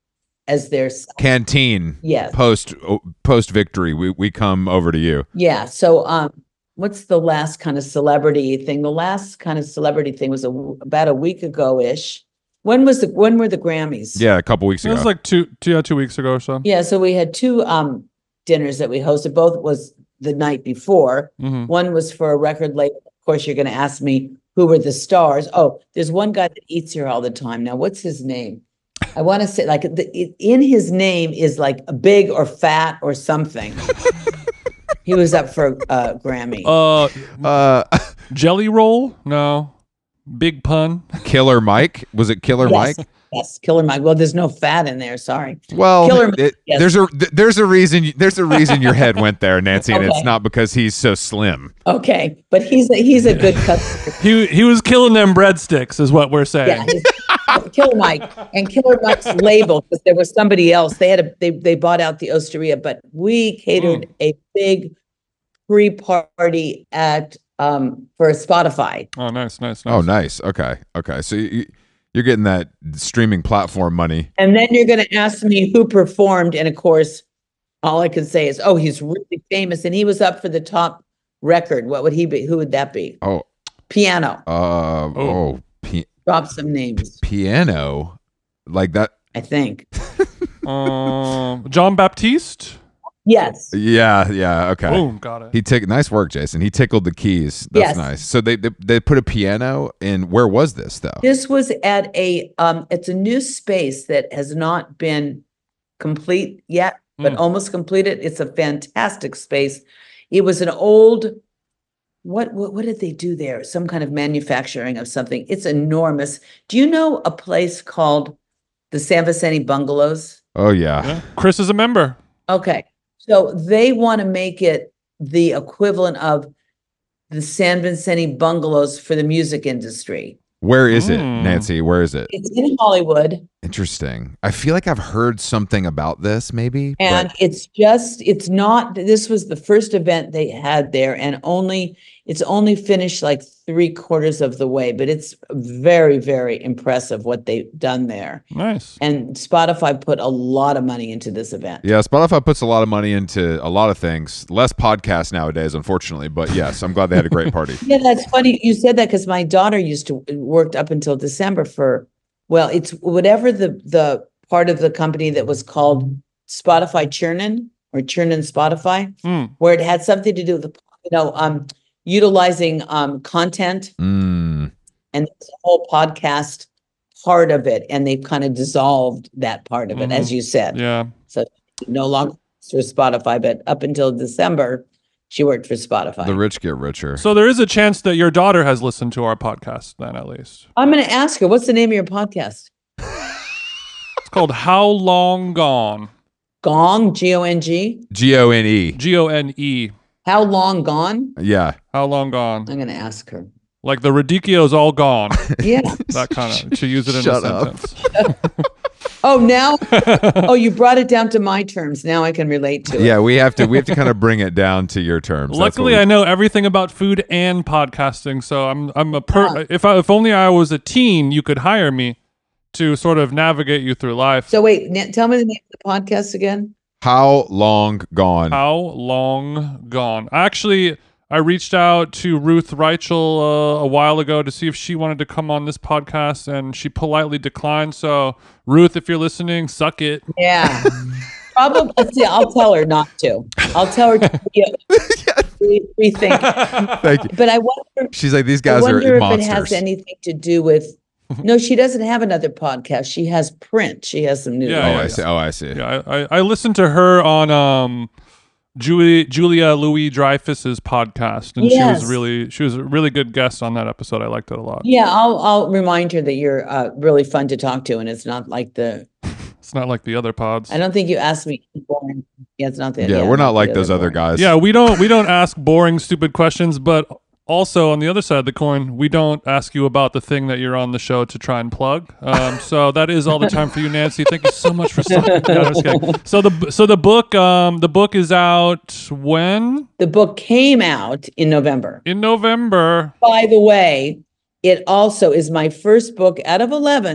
as their Canteen. Yes. Post post victory, we we come over to you. Yeah. So, um, what's the last kind of celebrity thing? The last kind of celebrity thing was a, about a week ago ish. When was the when were the Grammys? Yeah, a couple weeks It ago. was like two, two, yeah, two weeks ago or so. Yeah. So we had two um dinners that we hosted. Both was the night before. Mhm. One was for a record label. Of course, you're going to ask me who were the stars. Oh, there's one guy that eats here all the time. Now, what's his name? I want to say like the, it, in his name is like a big or fat or something. He was up for uh Grammy. Uh, uh, Jelly Roll? No. Big Pun? Killer Mike. Was it Killer Yes. Mike? Yes, Killer Mike. Well, there's no fat in there. Sorry. Well, Killer it- yes. there's a th- there's a reason there's a reason your head went there, Nancy, and Okay. it's not because he's so slim. Okay, but he's a, he's a good customer. He he was killing them breadsticks, is what we're saying. Yeah, he's- Killer Mike and Killer Mike's label because there was somebody else. They had a they they bought out the Osteria, but we catered a big pre-party at um for Spotify. Oh, nice, nice, nice. Oh, nice. Okay, okay. So you, you're getting that streaming platform money. And then you're going to ask me who performed, and of course, all I can say is, oh, he's really famous, and he was up for the top record. What would he be? Who would that be? Oh, Piano. uh, oh, pi- Drop some names. piano, like that. I think. Um, John Baptiste? Yes. Yeah, yeah. Okay. Boom, got it. He tick. Nice work, Jason. He tickled the keys. That's Yes. nice. So they, they they put a piano in. Where was this though? This was at a um it's a new space that has not been complete yet, but Mm. almost completed. It's a fantastic space. It was an old what, what what did they do there? Some kind of manufacturing of something. It's enormous. Do you know a place called the San Vicente Bungalows? Oh yeah. Yeah. Chris is a member. Okay. So they want to make it the equivalent of the San Vicente Bungalows for the music industry. Where is it, Mm. Nancy? Where is it? It's in Hollywood. Interesting. I feel like I've heard something about this, maybe. but- And it's just, it's not, this was the first event they had there and only, it's only finished like three quarters of the way, but it's very, very impressive what they've done there. Nice. And Spotify put a lot of money into this event. Yeah, Spotify puts a lot of money into a lot of things. Less podcasts nowadays, unfortunately. But yes, I'm glad they had a great party. Yeah, that's funny. You said that because my daughter used to worked up until December for, well, it's whatever the, the part of the company that was called Spotify Churnin or Churnin Spotify, Mm. where it had something to do with, you know, um, utilizing um, content. Mm. And it's a whole podcast part of it, and they've kind of dissolved that part of it, as you said. Yeah. So no longer for Spotify, but up until December, she worked for Spotify. The rich get richer. So there is a chance that your daughter has listened to our podcast, then at least. I'm going to ask her, what's the name of your podcast? It's called How Long Gone? Gong, G O N G. G O N E. G O N E. How long gone? Yeah. How long gone? I'm going to ask her. Like the radicchio's all gone. Yeah. That kind of. To use it in Shut a up. sentence. Oh, now, oh, you brought it down to my terms. Now I can relate to it. Yeah, we have to we have to kind of bring it down to your terms. That's what Luckily, we- I know everything about food and podcasting, so I'm I'm a per. Ah. If I, if only I was a teen, you could hire me to sort of navigate you through life. So wait, na- tell me the name of the podcast again. How long gone? How long gone? Actually, I reached out to Ruth Reichel uh, a while ago to see if she wanted to come on this podcast, and she politely declined. So, Ruth, if you're listening, suck it. Yeah. Probably, let's see, I'll tell her not to. I'll tell her to re- re- rethink. Thank you. But I wonder, She's like, these I guys wonder are if monsters. it has anything to do with. No, she doesn't have another podcast. She has print. She has some news. Yeah, oh, yeah, I yeah. see. Oh, I see. Yeah, I, I, I listened to her on um, Julie, Julia Louis Dreyfus's podcast, and Yes. she was really she was a really good guest on that episode. I liked it a lot. Yeah, I'll I'll remind her that you're uh, really fun to talk to, and it's not like the. It's not like the other pods. I don't think you asked me. Boring. Yeah, it's not the. Yeah, we're not like the those other boring. guys. Yeah, we don't we don't ask boring, stupid questions, but also on the other side of the coin, we don't ask you about the thing that you're on the show to try and plug. Um, so that is all the time for you, Nancy. Thank you so much for stopping. No, I'm just kidding. So the so the book um the book is out when? The book came out in November. In November. By the way, it also is my first book out of eleven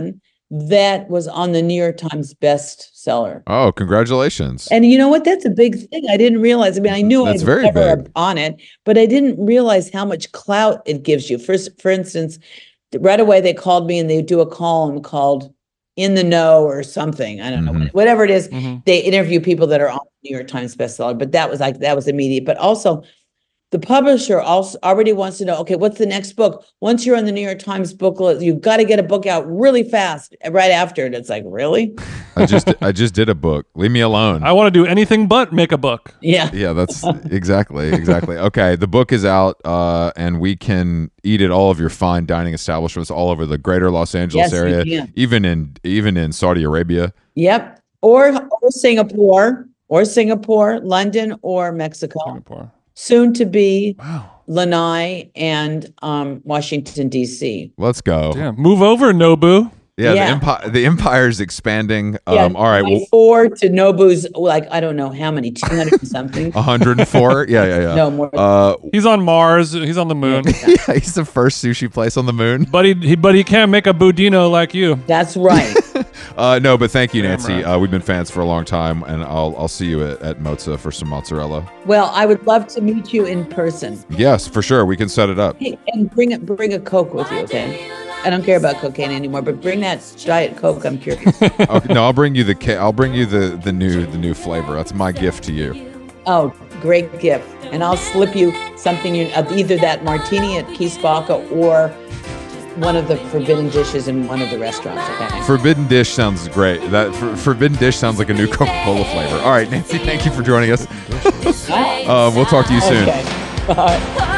that was on the New York Times bestseller. Oh, congratulations. And you know what? That's a big thing. I didn't realize. I mean, I knew I That's was very never big. on it, but I didn't realize how much clout it gives you. For, for instance, right away they called me and they do a column called In the Know or something. I don't know, Mhm. whatever it is. Mhm. They interview people that are on the New York Times bestseller, but that was like, that was immediate. But also the publisher also already wants to know, okay, what's the next book? Once you're on the New York Times book list, you've got to get a book out really fast right after it. It's like, really? I just I just did a book. Leave me alone. I want to do anything but make a book. Yeah. Yeah, that's exactly, exactly. Okay, the book is out, uh, and we can eat at all of your fine dining establishments all over the greater Los Angeles Yes, you area, can. even in even in Saudi Arabia. Yep. Or, or Singapore, or Singapore, London, or Mexico. Singapore. Soon to be Wow. Lanai and um, Washington, D C. Let's go. Damn. Move over, Nobu. Yeah, Yeah. the empire the empire's expanding. Yeah, Um, all right, well, four to Nobu's, like, I don't know how many, two hundred and something. one hundred four. Yeah, yeah, yeah. No more. Uh, He's on Mars. He's on the moon. yeah, he's the first sushi place on the moon. But he, he but he can't make a budino like you. That's right. Uh, no, but thank you, Damn Nancy. right. Uh, we've been fans for a long time, and I'll I'll see you at, at Mozza for some mozzarella. Well, I would love to meet you in person. Yes, for sure. We can set it up. Hey, and bring a, bring a Coke with you, okay? I don't care about cocaine anymore, but bring that Diet Coke. I'm curious. Okay, no, I'll bring you the ca- I'll bring you the the new the new flavor. That's my gift to you. Oh, great gift. And I'll slip you something, you, uh, either that martini at Keys Baca or one of the forbidden dishes in one of the restaurants, okay? Forbidden dish sounds great. That for, forbidden dish sounds like a new Coca-Cola flavor. All right, Nancy, thank you for joining us. Uh, we'll talk to you soon. Okay. Bye.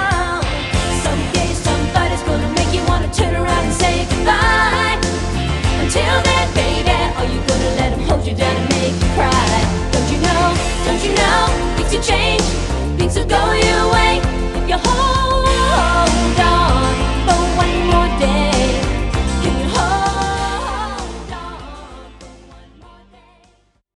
Someday somebody's gonna make you wanna turn around and say goodbye. Until then, baby.